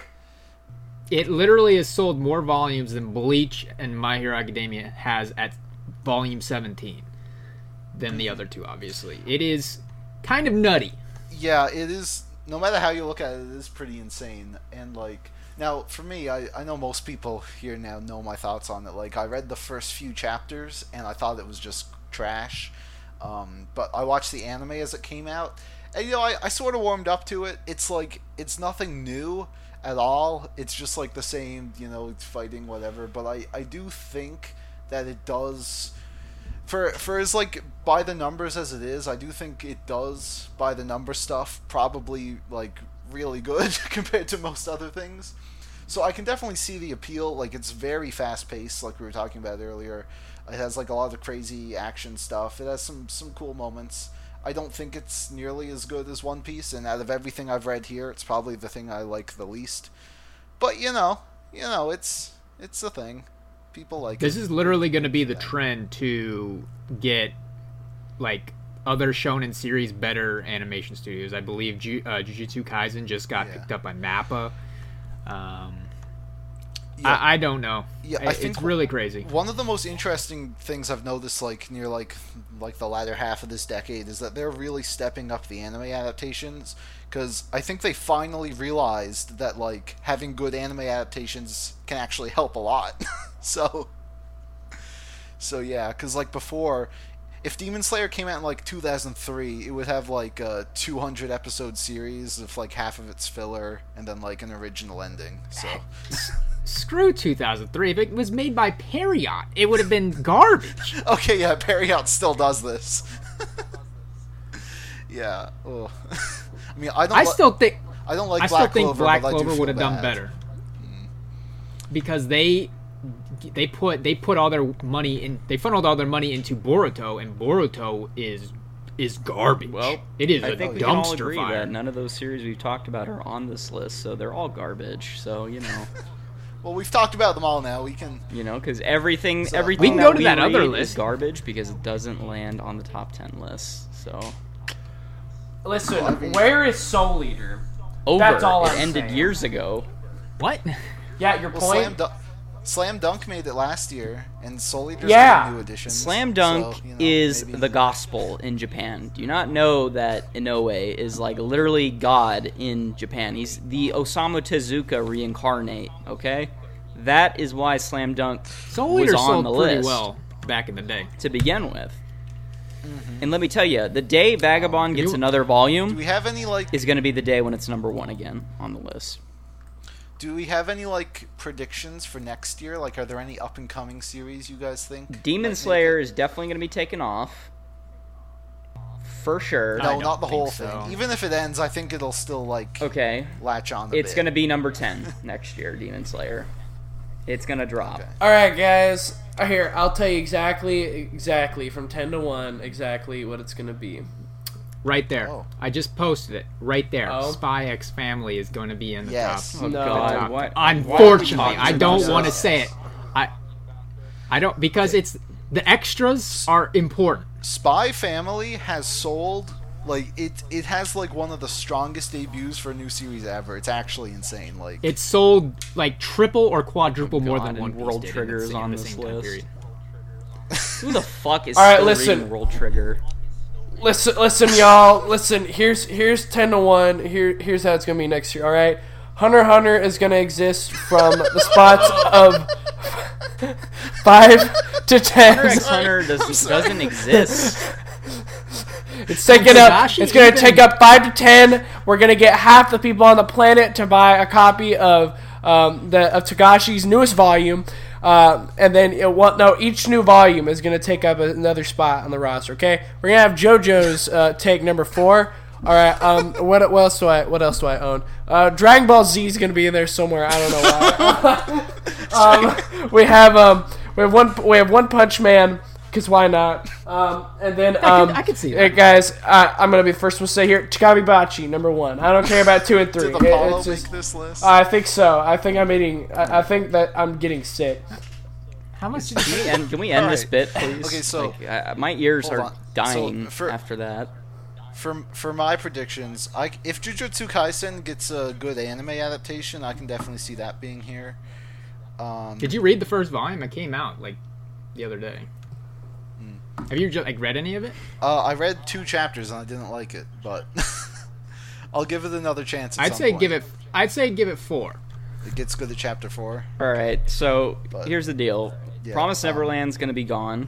[SPEAKER 3] It literally has sold more volumes than Bleach and My Hero Academia has at volume seventeen than the other two, obviously. It is kind of nutty.
[SPEAKER 2] Yeah, it is. No matter how you look at it, it is pretty insane. And like, now for me, I, I know most people here now know my thoughts on it. Like, I read the first few chapters and I thought it was just trash. Um, but I watched the anime as it came out, and you know, I, I sort of warmed up to it. It's like, it's nothing new at all. It's just like the same, you know, it's fighting, whatever. But I, I do think that it does. For for as like by the numbers as it is, I do think it does by the number stuff probably like really good compared to most other things. So I can definitely see the appeal. Like, it's very fast paced, like we were talking about earlier. It has like a lot of crazy action stuff. It has some some cool moments. I don't think it's nearly as good as One Piece, and out of everything I've read here, it's probably the thing I like the least. But you know, you know, it's it's a thing. People like
[SPEAKER 3] This
[SPEAKER 2] it.
[SPEAKER 3] is literally going to be the trend to get like other shonen series better animation studios. I believe Ju- uh, Jujutsu Kaisen just got
[SPEAKER 2] Yeah.
[SPEAKER 3] picked up by Mappa. Um,
[SPEAKER 2] Yeah.
[SPEAKER 3] I, I don't know.
[SPEAKER 2] Yeah,
[SPEAKER 3] I-
[SPEAKER 2] I think
[SPEAKER 3] it's really crazy.
[SPEAKER 2] One of the most interesting things I've noticed, like near like like the latter half of this decade, is that they're really stepping up the anime adaptations. Because I think they finally realized that like having good anime adaptations can actually help a lot. so, so yeah, because like before, if Demon Slayer came out in like two thousand three, it would have like a two hundred episode series of like half of its filler and then like an original ending. So.
[SPEAKER 3] Screw two thousand three. If it was made by Period, it would have been garbage.
[SPEAKER 2] Okay, yeah, Period still does this. yeah. Ugh. I mean, I don't.
[SPEAKER 3] I
[SPEAKER 2] li-
[SPEAKER 3] still think
[SPEAKER 2] I don't like
[SPEAKER 3] I
[SPEAKER 2] Black
[SPEAKER 3] still think
[SPEAKER 2] Clover,
[SPEAKER 3] Black
[SPEAKER 2] but I do
[SPEAKER 3] Clover
[SPEAKER 2] feel
[SPEAKER 3] would have done
[SPEAKER 2] bad.
[SPEAKER 3] better because they they put they put all their money in. They funneled all their money into Boruto, and Boruto is is garbage.
[SPEAKER 1] Well,
[SPEAKER 3] it is
[SPEAKER 1] I
[SPEAKER 3] a
[SPEAKER 1] think we can all
[SPEAKER 3] dumpster
[SPEAKER 1] agree
[SPEAKER 3] fire.
[SPEAKER 1] that none of those series we've talked about are on this list, so they're all garbage. So you know,
[SPEAKER 2] Well, we've talked about them all now. We can.
[SPEAKER 1] you know, because everything,
[SPEAKER 2] So-
[SPEAKER 1] everything
[SPEAKER 3] We can
[SPEAKER 1] that
[SPEAKER 3] go to
[SPEAKER 1] we
[SPEAKER 3] that other
[SPEAKER 1] read
[SPEAKER 3] list.
[SPEAKER 1] is garbage because it doesn't land on the top ten list. So
[SPEAKER 4] Listen,
[SPEAKER 2] Well, I mean-
[SPEAKER 4] where is Soul Eater?
[SPEAKER 1] over.
[SPEAKER 4] That's all
[SPEAKER 1] it
[SPEAKER 4] I'm
[SPEAKER 1] ended
[SPEAKER 4] saying.
[SPEAKER 1] years ago.
[SPEAKER 3] What?
[SPEAKER 4] Yeah, your
[SPEAKER 2] Well,
[SPEAKER 4] point.
[SPEAKER 2] Slam, Dunk, Slam Dunk made it last year, and Soul Eater's
[SPEAKER 4] Yeah.
[SPEAKER 2] got new editions.
[SPEAKER 1] Slam Dunk
[SPEAKER 2] so, you know,
[SPEAKER 1] is
[SPEAKER 2] maybe-
[SPEAKER 1] the gospel in Japan. Do you not know that Inoue is like literally God in Japan? He's the Osamu Tezuka reincarnate, okay? That is why Slam Dunk
[SPEAKER 3] Soul
[SPEAKER 1] was
[SPEAKER 3] Eater
[SPEAKER 1] on
[SPEAKER 3] sold
[SPEAKER 1] the
[SPEAKER 3] pretty
[SPEAKER 1] list
[SPEAKER 3] well back in the day.
[SPEAKER 1] to begin with. And let me tell you, the day Vagabond gets
[SPEAKER 3] You-
[SPEAKER 1] another
[SPEAKER 2] Do
[SPEAKER 1] volume
[SPEAKER 2] we have any like?
[SPEAKER 1] is going to be the day when it's number one again on the list.
[SPEAKER 2] Do we have any like predictions for next year? Like, are there any up and coming series you guys think?
[SPEAKER 1] Demon
[SPEAKER 2] might
[SPEAKER 1] Slayer
[SPEAKER 2] make
[SPEAKER 1] is definitely going to be taken off. For sure.
[SPEAKER 2] it?
[SPEAKER 3] I
[SPEAKER 2] No,
[SPEAKER 3] don't
[SPEAKER 2] not the whole
[SPEAKER 3] think so.
[SPEAKER 2] thing. Even if it ends, I think it'll still like
[SPEAKER 1] Okay.
[SPEAKER 2] latch on. A
[SPEAKER 1] It's
[SPEAKER 2] bit.
[SPEAKER 1] going to be number ten next year, Demon Slayer. It's going to drop.
[SPEAKER 2] Okay.
[SPEAKER 4] All right, guys. Here, I'll tell you exactly, exactly from ten to one, exactly what it's gonna be.
[SPEAKER 3] Right there.
[SPEAKER 2] Oh.
[SPEAKER 3] I just posted it. Right there.
[SPEAKER 4] Oh.
[SPEAKER 3] Spy X Family is going to be in the
[SPEAKER 2] Yes.
[SPEAKER 3] top.
[SPEAKER 1] Oh,
[SPEAKER 4] No.
[SPEAKER 1] God.
[SPEAKER 3] top.
[SPEAKER 1] What?
[SPEAKER 3] Unfortunately,
[SPEAKER 1] Why are we
[SPEAKER 3] I
[SPEAKER 1] talking
[SPEAKER 3] don't
[SPEAKER 1] about
[SPEAKER 3] want to
[SPEAKER 1] this?
[SPEAKER 3] say it. I I don't because it's the extras are important.
[SPEAKER 2] Spy Family has sold like it. It has like one of the strongest debuts for a new series ever. It's actually insane. Like
[SPEAKER 3] It sold like triple or quadruple more
[SPEAKER 1] God,
[SPEAKER 3] than
[SPEAKER 1] and
[SPEAKER 3] One Piece
[SPEAKER 1] World
[SPEAKER 3] did in
[SPEAKER 1] Trigger
[SPEAKER 3] the
[SPEAKER 1] is
[SPEAKER 3] same-
[SPEAKER 1] on
[SPEAKER 3] in the
[SPEAKER 1] this
[SPEAKER 3] same time
[SPEAKER 1] list.
[SPEAKER 3] period.
[SPEAKER 1] Who the fuck is
[SPEAKER 4] All right,
[SPEAKER 1] still
[SPEAKER 4] listen.
[SPEAKER 1] reading World Trigger?
[SPEAKER 4] Listen, listen, y'all. Listen. Here's here's ten to one. Here here's how it's gonna be next year. All right. Hunter x Hunter is gonna exist from the spots of five to ten.
[SPEAKER 1] Hunter x Hunter does, doesn't exist.
[SPEAKER 4] It's taking up.
[SPEAKER 3] Togashi
[SPEAKER 4] It's gonna
[SPEAKER 3] even-
[SPEAKER 4] take up five to ten. We're gonna get half the people on the planet to buy a copy of um, the of Togashi's newest volume, um, and then it will, no, each new volume is gonna take up another spot on the roster. Okay, we're gonna have JoJo's uh, take number four. All right. Um. What, what else do I? What else do I own? Uh. Dragon Ball Z is gonna be in there somewhere. I don't know why. um. We have um. We have one. We have One Punch Man. Because why not? Um, and then um,
[SPEAKER 3] I could see
[SPEAKER 4] hey,
[SPEAKER 3] that.
[SPEAKER 4] guys, uh, I'm gonna be the first one to say here, Chikabibachi, number one. I don't care about two and three.
[SPEAKER 2] did Apollo
[SPEAKER 4] It- it's just,
[SPEAKER 2] make this list?
[SPEAKER 4] I think so. I think I'm eating. I, I think that I'm getting sick.
[SPEAKER 3] How much did you
[SPEAKER 1] And can we end this
[SPEAKER 2] Alright.
[SPEAKER 1] bit, please?
[SPEAKER 2] Okay, so-
[SPEAKER 1] Like, I, my ears
[SPEAKER 2] Hold
[SPEAKER 1] are
[SPEAKER 2] on.
[SPEAKER 1] dying
[SPEAKER 2] So, for-
[SPEAKER 1] after that.
[SPEAKER 2] For for my predictions, I, if Jujutsu Kaisen gets a good anime adaptation, I can definitely see that being here. Um,
[SPEAKER 3] Did you read the first volume? It came out like the other day. Have you just like read any of it?
[SPEAKER 2] uh, I read two chapters and I didn't like it, but I'll give it another chance. At
[SPEAKER 3] I'd
[SPEAKER 2] some
[SPEAKER 3] say
[SPEAKER 2] point.
[SPEAKER 3] give it. I'd say give it four.
[SPEAKER 2] It gets good at chapter four.
[SPEAKER 1] All right, so
[SPEAKER 2] But-
[SPEAKER 1] here's the deal.
[SPEAKER 2] Yeah,
[SPEAKER 1] Promise
[SPEAKER 2] um,
[SPEAKER 1] Neverland's going to be gone.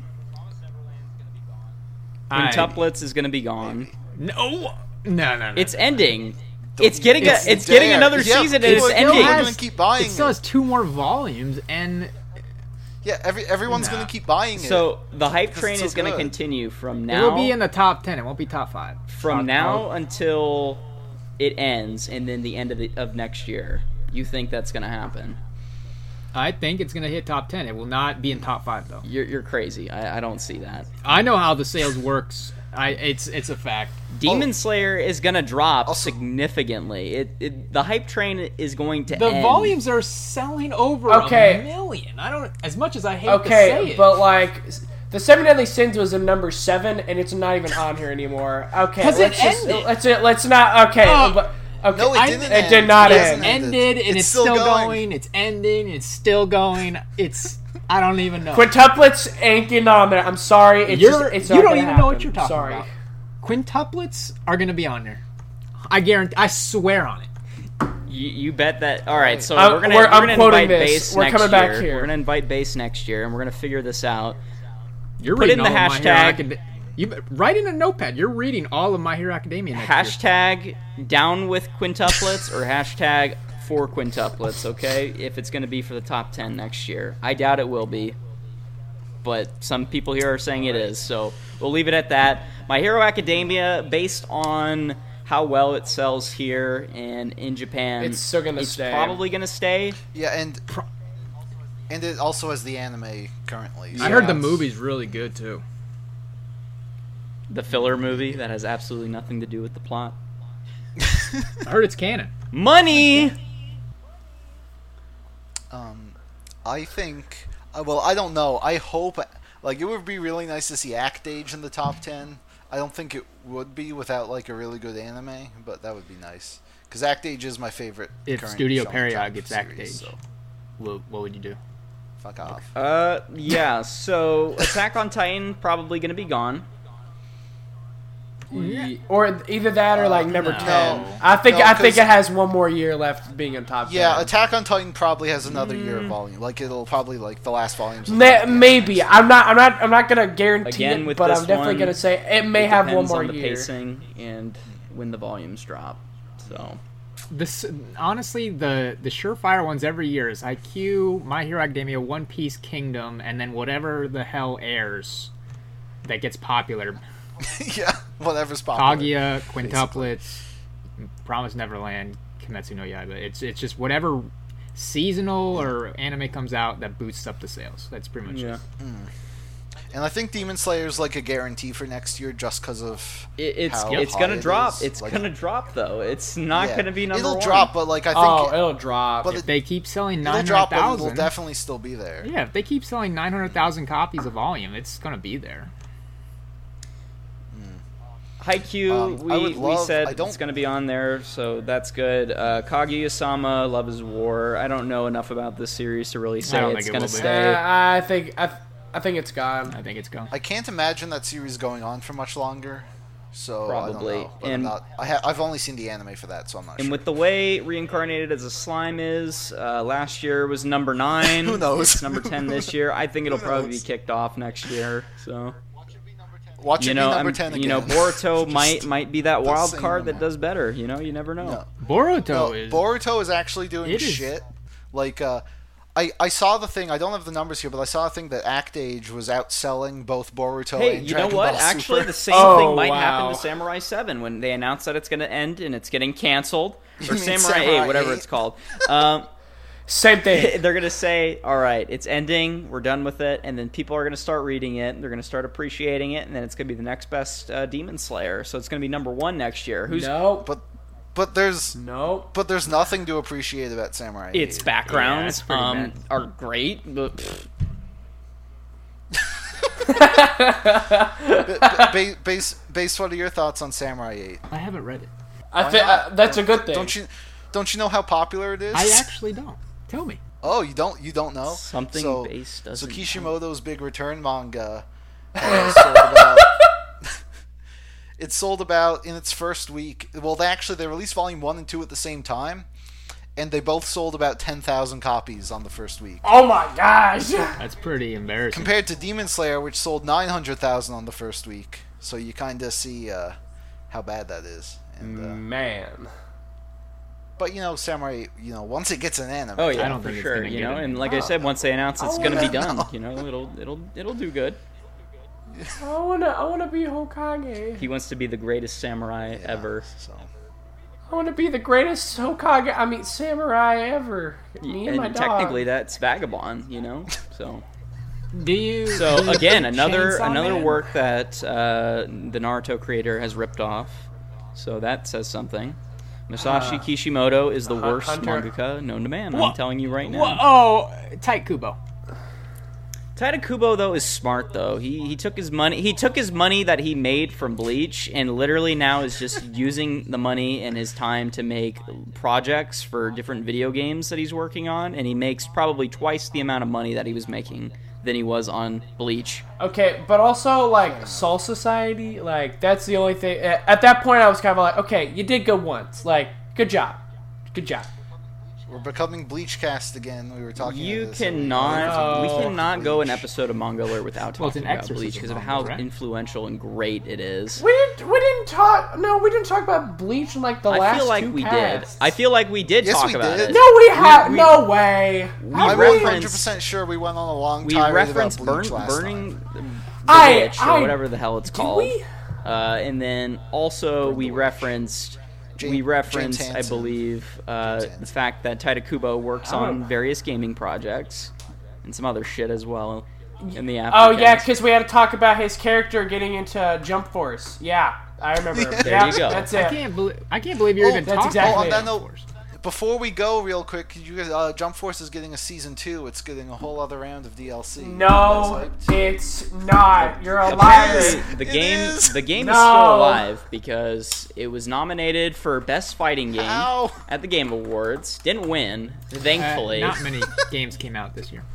[SPEAKER 3] I-
[SPEAKER 1] Quintuplets is going to be gone.
[SPEAKER 3] No, no, no, no.
[SPEAKER 1] It's ending. It's getting a,
[SPEAKER 3] It's
[SPEAKER 1] it's getting
[SPEAKER 2] there.
[SPEAKER 1] another
[SPEAKER 2] Yeah,
[SPEAKER 1] season and
[SPEAKER 2] people
[SPEAKER 1] it's
[SPEAKER 2] are- people
[SPEAKER 1] ending.
[SPEAKER 2] are gonna keep buying
[SPEAKER 3] It still
[SPEAKER 2] it.
[SPEAKER 3] has two more volumes, and
[SPEAKER 2] Yeah, every everyone's
[SPEAKER 3] Nah.
[SPEAKER 2] gonna keep buying it.
[SPEAKER 1] So the hype
[SPEAKER 2] Because
[SPEAKER 1] train
[SPEAKER 2] it's so
[SPEAKER 1] is going to
[SPEAKER 2] good.
[SPEAKER 1] continue from
[SPEAKER 3] it
[SPEAKER 1] now
[SPEAKER 3] will be in the top ten. It won't be top five.
[SPEAKER 1] from
[SPEAKER 3] Top-
[SPEAKER 1] now
[SPEAKER 3] oh,
[SPEAKER 1] until it ends and then the end of the, of next year. You think that's going to happen?
[SPEAKER 3] I think it's gonna hit top ten. It will not be in top five though.
[SPEAKER 1] You're you're crazy. I, I don't see that.
[SPEAKER 3] I know how the sales works. I it's it's a fact.
[SPEAKER 1] Demon
[SPEAKER 2] Oh.
[SPEAKER 1] Slayer is going to drop
[SPEAKER 2] Also-
[SPEAKER 1] significantly. It, it the hype train is going to
[SPEAKER 3] The
[SPEAKER 1] end.
[SPEAKER 3] volumes are selling over
[SPEAKER 4] Okay.
[SPEAKER 3] a million. I don't. As much as I hate to
[SPEAKER 4] Okay,
[SPEAKER 3] say it,
[SPEAKER 4] but like, the Seven Deadly Sins was in number seven, and it's not even on here anymore. Okay,
[SPEAKER 3] 'Cause it
[SPEAKER 4] let's just
[SPEAKER 3] ended.
[SPEAKER 4] let's let's not. Okay,
[SPEAKER 3] Oh.
[SPEAKER 4] but okay,
[SPEAKER 2] No, it
[SPEAKER 3] I-
[SPEAKER 2] didn't.
[SPEAKER 4] it
[SPEAKER 2] end.
[SPEAKER 4] did not
[SPEAKER 2] It
[SPEAKER 4] end.
[SPEAKER 2] hasn't
[SPEAKER 3] ended and it's, still, going. It's ending. It's still going. It's I don't even know.
[SPEAKER 4] quintuplets ain't getting on there. I'm sorry, it's
[SPEAKER 3] You're,
[SPEAKER 4] just, it's
[SPEAKER 3] you
[SPEAKER 4] not
[SPEAKER 3] don't
[SPEAKER 4] gonna
[SPEAKER 3] even know what
[SPEAKER 4] happen.
[SPEAKER 3] you're talking
[SPEAKER 4] sorry.
[SPEAKER 3] about. Quintuplets are gonna be on there. I guarantee. I swear on it.
[SPEAKER 1] You, you bet that. All right, so
[SPEAKER 4] I'm-
[SPEAKER 1] we're gonna
[SPEAKER 4] we're-
[SPEAKER 1] we're,
[SPEAKER 4] I'm
[SPEAKER 1] gonna
[SPEAKER 4] quoting
[SPEAKER 1] invite
[SPEAKER 4] this.
[SPEAKER 1] base
[SPEAKER 4] We're
[SPEAKER 1] next
[SPEAKER 4] coming back
[SPEAKER 1] year.
[SPEAKER 4] here.
[SPEAKER 1] We're gonna invite base next year, and we're gonna figure this out.
[SPEAKER 3] You're
[SPEAKER 1] Put
[SPEAKER 3] reading
[SPEAKER 1] in the
[SPEAKER 3] all of My Hero
[SPEAKER 1] hashtag-
[SPEAKER 3] Acad- You write in a notepad. You're reading all of My Hero Academia next year.
[SPEAKER 1] Hashtag down with quintuplets or hashtag for quintuplets. Okay, if it's gonna be for the top ten next year, I doubt it will be. But some people here are saying it is, so we'll leave it at that. My Hero Academia, based on how well it sells here and in Japan,
[SPEAKER 4] It's still gonna
[SPEAKER 1] it's
[SPEAKER 4] stay.
[SPEAKER 1] probably gonna stay.
[SPEAKER 2] Yeah, and and it also has the anime currently.
[SPEAKER 3] I
[SPEAKER 2] so
[SPEAKER 3] heard the
[SPEAKER 2] that's-
[SPEAKER 3] movie's really good too.
[SPEAKER 1] The filler movie that has absolutely nothing to do with the plot.
[SPEAKER 3] I heard it's canon.
[SPEAKER 1] Money.
[SPEAKER 2] Um, I think. Uh, well, I don't know. I hope. Like, it would be really nice to see Act Age in the top ten. I don't think it would be without like a really good anime, but that would be nice. Because Act Age is my favorite.
[SPEAKER 3] If
[SPEAKER 2] current
[SPEAKER 3] Studio
[SPEAKER 2] Shonen
[SPEAKER 3] Period
[SPEAKER 2] Jump
[SPEAKER 3] gets Act
[SPEAKER 2] series,
[SPEAKER 3] Age.
[SPEAKER 2] so
[SPEAKER 3] What, what would you do?
[SPEAKER 2] fuck off.
[SPEAKER 1] Uh, yeah. So Attack on Titan probably gonna be gone.
[SPEAKER 4] Ye- Or either that or like number
[SPEAKER 3] no.
[SPEAKER 4] ten. I think
[SPEAKER 2] No,
[SPEAKER 4] I think
[SPEAKER 2] 'cause-
[SPEAKER 4] it has one more year left being in top
[SPEAKER 2] Yeah,
[SPEAKER 4] ten.
[SPEAKER 2] Attack on Titan probably has another year of volume. Like it'll probably like the last volumes.
[SPEAKER 4] Ma- maybe I'm not. I'm not. I'm not gonna guarantee
[SPEAKER 1] Again,
[SPEAKER 4] it,
[SPEAKER 1] with
[SPEAKER 4] but
[SPEAKER 1] this
[SPEAKER 4] I'm definitely
[SPEAKER 1] one,
[SPEAKER 4] gonna say it may
[SPEAKER 1] It
[SPEAKER 4] have one
[SPEAKER 1] depends
[SPEAKER 4] more
[SPEAKER 1] on the
[SPEAKER 4] year.
[SPEAKER 1] pacing and when the volumes drop. So
[SPEAKER 3] This honestly, the the surefire ones every year is I Q, My Hero Academia, One Piece, Kingdom, and then whatever the hell airs that gets popular.
[SPEAKER 2] Yeah, whatever's popular.
[SPEAKER 3] Kaguya, Quintuplets, Promise Neverland, Kimetsu no Yaiba. It's it's just whatever seasonal or anime comes out that boosts up the sales. That's pretty much
[SPEAKER 1] Yeah.
[SPEAKER 3] it.
[SPEAKER 2] And I think Demon Slayer's like a guarantee for next year just because of
[SPEAKER 1] It, it's
[SPEAKER 2] how
[SPEAKER 1] it's
[SPEAKER 2] high
[SPEAKER 1] gonna
[SPEAKER 2] it
[SPEAKER 1] drop.
[SPEAKER 2] is.
[SPEAKER 1] It's
[SPEAKER 2] Like,
[SPEAKER 1] gonna drop though. It's not
[SPEAKER 2] yeah.
[SPEAKER 1] gonna be number
[SPEAKER 2] It'll
[SPEAKER 1] one.
[SPEAKER 2] drop, but like I think
[SPEAKER 4] Oh, it'll drop.
[SPEAKER 2] but
[SPEAKER 3] If they keep selling
[SPEAKER 2] it'll
[SPEAKER 3] nine
[SPEAKER 2] drop,
[SPEAKER 3] hundred
[SPEAKER 2] but it'll
[SPEAKER 3] thousand,
[SPEAKER 2] definitely still be there.
[SPEAKER 3] yeah, if they keep selling nine hundred thousand copies of volume, it's gonna be there.
[SPEAKER 1] Haikyuu,
[SPEAKER 2] Um,
[SPEAKER 1] we,
[SPEAKER 2] I would
[SPEAKER 1] we
[SPEAKER 2] love-
[SPEAKER 1] said
[SPEAKER 2] I don't-
[SPEAKER 1] it's going to be on there, so that's good. Uh, Kaguya-sama, Love is War. I don't know enough about this series to really say
[SPEAKER 3] don't
[SPEAKER 1] it's
[SPEAKER 3] think it
[SPEAKER 1] going
[SPEAKER 3] will
[SPEAKER 1] to
[SPEAKER 3] be.
[SPEAKER 1] stay.
[SPEAKER 4] Uh, I think I, th- I think it's gone.
[SPEAKER 3] I think it's gone.
[SPEAKER 2] I can't imagine that series going on for much longer. So
[SPEAKER 1] Probably.
[SPEAKER 2] I don't know. But I'm
[SPEAKER 1] And-
[SPEAKER 2] not, I ha- I've only seen the anime for that, so I'm not
[SPEAKER 1] And
[SPEAKER 2] sure.
[SPEAKER 1] with the way Reincarnated as a Slime is, uh, last year was number nine.
[SPEAKER 2] Who knows?
[SPEAKER 1] It's number ten this year. I think it'll
[SPEAKER 2] Who
[SPEAKER 1] probably be
[SPEAKER 2] knows?
[SPEAKER 1] kicked off next year. So
[SPEAKER 2] Watch
[SPEAKER 1] you
[SPEAKER 2] it
[SPEAKER 1] know,
[SPEAKER 2] be number
[SPEAKER 1] I'm-
[SPEAKER 2] ten again.
[SPEAKER 1] you know, Boruto
[SPEAKER 2] Just
[SPEAKER 1] might might be that
[SPEAKER 2] the
[SPEAKER 1] wild
[SPEAKER 2] same
[SPEAKER 1] card that
[SPEAKER 2] amount.
[SPEAKER 1] does better. You know, you never know.
[SPEAKER 2] No.
[SPEAKER 3] Boruto
[SPEAKER 2] No,
[SPEAKER 3] is
[SPEAKER 2] Boruto is actually doing
[SPEAKER 3] It is.
[SPEAKER 2] shit. Like, uh, I, I saw the thing. I don't have the numbers here, but I saw a thing that ActAge was outselling both Boruto
[SPEAKER 1] Hey,
[SPEAKER 2] and
[SPEAKER 1] you know
[SPEAKER 2] Dragon
[SPEAKER 1] what?
[SPEAKER 2] Ball
[SPEAKER 1] Actually,
[SPEAKER 2] Super.
[SPEAKER 1] the same
[SPEAKER 4] Oh,
[SPEAKER 1] thing might
[SPEAKER 4] wow.
[SPEAKER 1] happen to Samurai seven when they announce that it's going to end and it's getting canceled.
[SPEAKER 2] You
[SPEAKER 1] Or
[SPEAKER 2] mean
[SPEAKER 1] Samurai,
[SPEAKER 2] Samurai
[SPEAKER 1] eight, whatever
[SPEAKER 2] eight?
[SPEAKER 1] it's called. Um,
[SPEAKER 4] Same thing.
[SPEAKER 1] they're going to say, all right, it's ending, we're done with it, and then people are going to start reading it, they're going to start appreciating it, and then it's going to be the next best uh, Demon Slayer. So it's going to be number one next year. Who's
[SPEAKER 4] No,
[SPEAKER 2] But but there's
[SPEAKER 4] no.
[SPEAKER 2] but there's nothing to appreciate about Samurai.
[SPEAKER 1] Its
[SPEAKER 2] eight.
[SPEAKER 1] backgrounds
[SPEAKER 3] Yeah, it's pretty
[SPEAKER 1] um,
[SPEAKER 3] bad.
[SPEAKER 1] are great, but pfft,
[SPEAKER 2] Base, base, base, what are your thoughts on Samurai eight?
[SPEAKER 3] I haven't read it.
[SPEAKER 4] I
[SPEAKER 2] Why
[SPEAKER 4] think
[SPEAKER 2] not?
[SPEAKER 4] uh, that's a good thing.
[SPEAKER 2] Don't you don't you know how popular it is?
[SPEAKER 3] I actually don't. Tell me.
[SPEAKER 2] Oh, you don't you don't know
[SPEAKER 1] something
[SPEAKER 2] so,
[SPEAKER 1] base
[SPEAKER 2] So
[SPEAKER 1] doesn't.
[SPEAKER 2] Kishimoto's big return manga uh, sold about. It sold about in its first week. Well, they actually they released volume one and two at the same time, and they both sold about ten thousand copies on the first week.
[SPEAKER 4] Oh my gosh.
[SPEAKER 3] That's pretty embarrassing.
[SPEAKER 2] Compared to Demon Slayer, which sold nine hundred thousand on the first week. So you kind of see uh, how bad that is. And, uh,
[SPEAKER 4] Man.
[SPEAKER 2] but you know, Samurai, you know, once it gets an anime,
[SPEAKER 1] Oh yeah,
[SPEAKER 3] I don't
[SPEAKER 1] for
[SPEAKER 3] think it's
[SPEAKER 1] sure.
[SPEAKER 3] gonna
[SPEAKER 1] You
[SPEAKER 3] get
[SPEAKER 1] know,
[SPEAKER 3] it.
[SPEAKER 1] and like I said, once they announce it's
[SPEAKER 4] I
[SPEAKER 1] going to be
[SPEAKER 2] wanna
[SPEAKER 1] done,
[SPEAKER 2] know.
[SPEAKER 1] you know, it'll it'll it'll it'll do good.
[SPEAKER 4] I wanna I wanna be Hokage.
[SPEAKER 1] He wants to be the greatest samurai
[SPEAKER 2] yeah,
[SPEAKER 1] ever.
[SPEAKER 2] So.
[SPEAKER 4] I wanna be the greatest Hokage. I mean samurai ever. Me and,
[SPEAKER 1] And
[SPEAKER 4] my dog.
[SPEAKER 1] technically, that's Vagabond, you know. So,
[SPEAKER 3] Do you? do
[SPEAKER 1] so
[SPEAKER 3] you
[SPEAKER 1] again,
[SPEAKER 3] think
[SPEAKER 1] another
[SPEAKER 3] Chainsaw
[SPEAKER 1] another
[SPEAKER 3] Man?
[SPEAKER 1] work that uh, the Naruto creator has ripped off. So that says something. Masashi
[SPEAKER 4] Uh,
[SPEAKER 1] Kishimoto is the
[SPEAKER 4] Hun-
[SPEAKER 1] worst
[SPEAKER 4] Hunter-
[SPEAKER 1] mangaka known to man. I'm
[SPEAKER 3] What?
[SPEAKER 1] telling you right now.
[SPEAKER 3] Wha- oh, Tight Kubo.
[SPEAKER 1] Taita Kubo though is smart though. He he took his money. He took his money that he made from Bleach and literally now is just using the money and his time to make projects for different video games that he's working on. And he makes probably twice the amount of money that he was making than he was on Bleach.
[SPEAKER 4] Okay, but also like Soul Society, like that's the only thing. At at that point, I was kind of like, okay, you did good once. Like, good job, good job.
[SPEAKER 2] We're becoming Bleach cast again. We were talking.
[SPEAKER 1] You
[SPEAKER 2] about this.
[SPEAKER 1] cannot. We
[SPEAKER 4] Oh.
[SPEAKER 1] cannot go an episode of Manga Alert without
[SPEAKER 3] Well, it's
[SPEAKER 1] talking
[SPEAKER 3] an
[SPEAKER 1] about
[SPEAKER 3] exorcism
[SPEAKER 1] Bleach because of
[SPEAKER 3] manga,
[SPEAKER 1] how
[SPEAKER 3] right?
[SPEAKER 1] influential and great it is.
[SPEAKER 4] We didn't. We didn't talk. No, we didn't talk about Bleach in like the
[SPEAKER 1] I
[SPEAKER 4] last
[SPEAKER 1] feel like
[SPEAKER 4] two
[SPEAKER 1] we
[SPEAKER 4] casts.
[SPEAKER 1] did. I feel like we did
[SPEAKER 2] Yes,
[SPEAKER 1] talk
[SPEAKER 2] we
[SPEAKER 1] about
[SPEAKER 2] did.
[SPEAKER 1] it.
[SPEAKER 4] No, we have.
[SPEAKER 1] we-
[SPEAKER 4] No way.
[SPEAKER 1] we
[SPEAKER 4] Have
[SPEAKER 2] I'm
[SPEAKER 4] we?
[SPEAKER 1] referenced-
[SPEAKER 2] one hundred percent sure we went on a long
[SPEAKER 1] We
[SPEAKER 2] tirade
[SPEAKER 1] referenced
[SPEAKER 2] about
[SPEAKER 1] burn,
[SPEAKER 2] Bleach last
[SPEAKER 1] burning
[SPEAKER 2] time.
[SPEAKER 1] the
[SPEAKER 4] I-
[SPEAKER 1] witch or
[SPEAKER 4] I-
[SPEAKER 1] whatever the hell it's
[SPEAKER 4] Did
[SPEAKER 1] called.
[SPEAKER 4] we?
[SPEAKER 1] Uh, and then also we referenced
[SPEAKER 2] James-
[SPEAKER 1] we
[SPEAKER 2] James
[SPEAKER 1] referenced I
[SPEAKER 2] Hansen.
[SPEAKER 1] believe uh,
[SPEAKER 2] James
[SPEAKER 1] the fact that Taita Kubo works
[SPEAKER 4] Oh.
[SPEAKER 1] on various gaming projects and some other shit as well in the after.
[SPEAKER 4] Oh yeah, because we had to talk about his character getting into Jump Force. Yeah, I remember.
[SPEAKER 2] There
[SPEAKER 4] yeah,
[SPEAKER 1] you go.
[SPEAKER 4] That's
[SPEAKER 3] I
[SPEAKER 4] it.
[SPEAKER 3] can't believe. I can't believe you're
[SPEAKER 2] Oh,
[SPEAKER 3] even
[SPEAKER 4] that's
[SPEAKER 3] talking.
[SPEAKER 4] exactly
[SPEAKER 2] Oh, on
[SPEAKER 4] it.
[SPEAKER 2] that note, before we go, real quick, could you guys, uh, Jump Force is getting a season two. It's getting a whole other round of D L C.
[SPEAKER 4] No,
[SPEAKER 2] You guys hyped?
[SPEAKER 4] it's not. You're a liar.
[SPEAKER 1] Apparently, the
[SPEAKER 2] It
[SPEAKER 1] game
[SPEAKER 2] is.
[SPEAKER 1] the game
[SPEAKER 4] No.
[SPEAKER 1] is still alive because it was nominated for best fighting game
[SPEAKER 2] Ow.
[SPEAKER 1] at the Game Awards. Didn't win,
[SPEAKER 3] Uh,
[SPEAKER 1] thankfully.
[SPEAKER 3] not many games came out this year.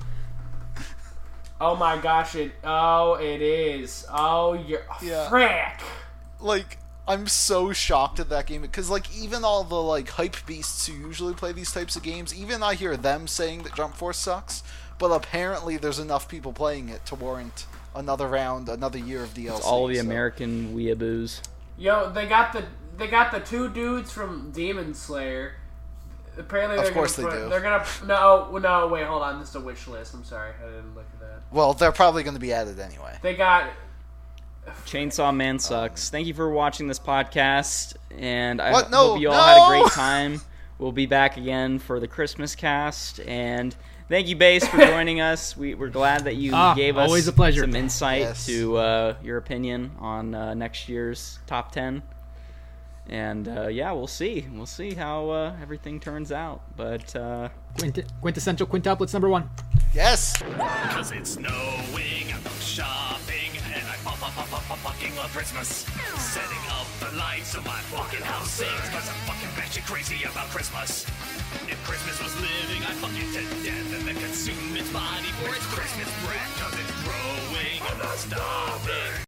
[SPEAKER 4] Oh my gosh! It. Oh, it is. Oh, you're.
[SPEAKER 2] Yeah.
[SPEAKER 4] Frick.
[SPEAKER 2] Like, I'm so shocked at that game because, like, even all the like hype beasts who usually play these types of games, even I hear them saying that Jump Force sucks. But apparently, there's enough people playing it to warrant another round, another year of D L C.
[SPEAKER 1] All the
[SPEAKER 2] so-
[SPEAKER 1] American weeaboos.
[SPEAKER 4] Yo, they got the they got the two dudes from Demon Slayer. Apparently, they're
[SPEAKER 2] Of course
[SPEAKER 4] gonna
[SPEAKER 2] they
[SPEAKER 4] put,
[SPEAKER 2] do.
[SPEAKER 4] They're gonna no, no. Wait, hold on. This is a wish list. I'm sorry, I didn't look at that.
[SPEAKER 2] Well, they're probably going to be added anyway.
[SPEAKER 4] They got.
[SPEAKER 1] Chainsaw Man sucks. Thank you for watching this podcast, and I
[SPEAKER 2] What? No,
[SPEAKER 1] hope you all
[SPEAKER 2] no!
[SPEAKER 1] had a great time. We'll be back again for the Christmas cast, and thank you, Base, for joining us. We, we're glad that you
[SPEAKER 3] Ah,
[SPEAKER 1] gave us
[SPEAKER 3] always a pleasure.
[SPEAKER 1] some insight
[SPEAKER 2] Yes.
[SPEAKER 1] to uh, your opinion on uh, next year's top ten. And uh, yeah, we'll see. We'll see how uh, everything turns out. But uh,
[SPEAKER 3] Quint- quintessential quintuplets number one.
[SPEAKER 2] Yes.
[SPEAKER 5] Cause it's snowing, I'm out shopping, and I fu- fu- fu- fu- fu- fucking love Christmas. Setting up the lights so my fucking house sings, cause I'm fucking batshit crazy about Christmas. If Christmas was living, I'd fuck it to death and then consume its body for its Christmas breath, cause it's growing and not stopping.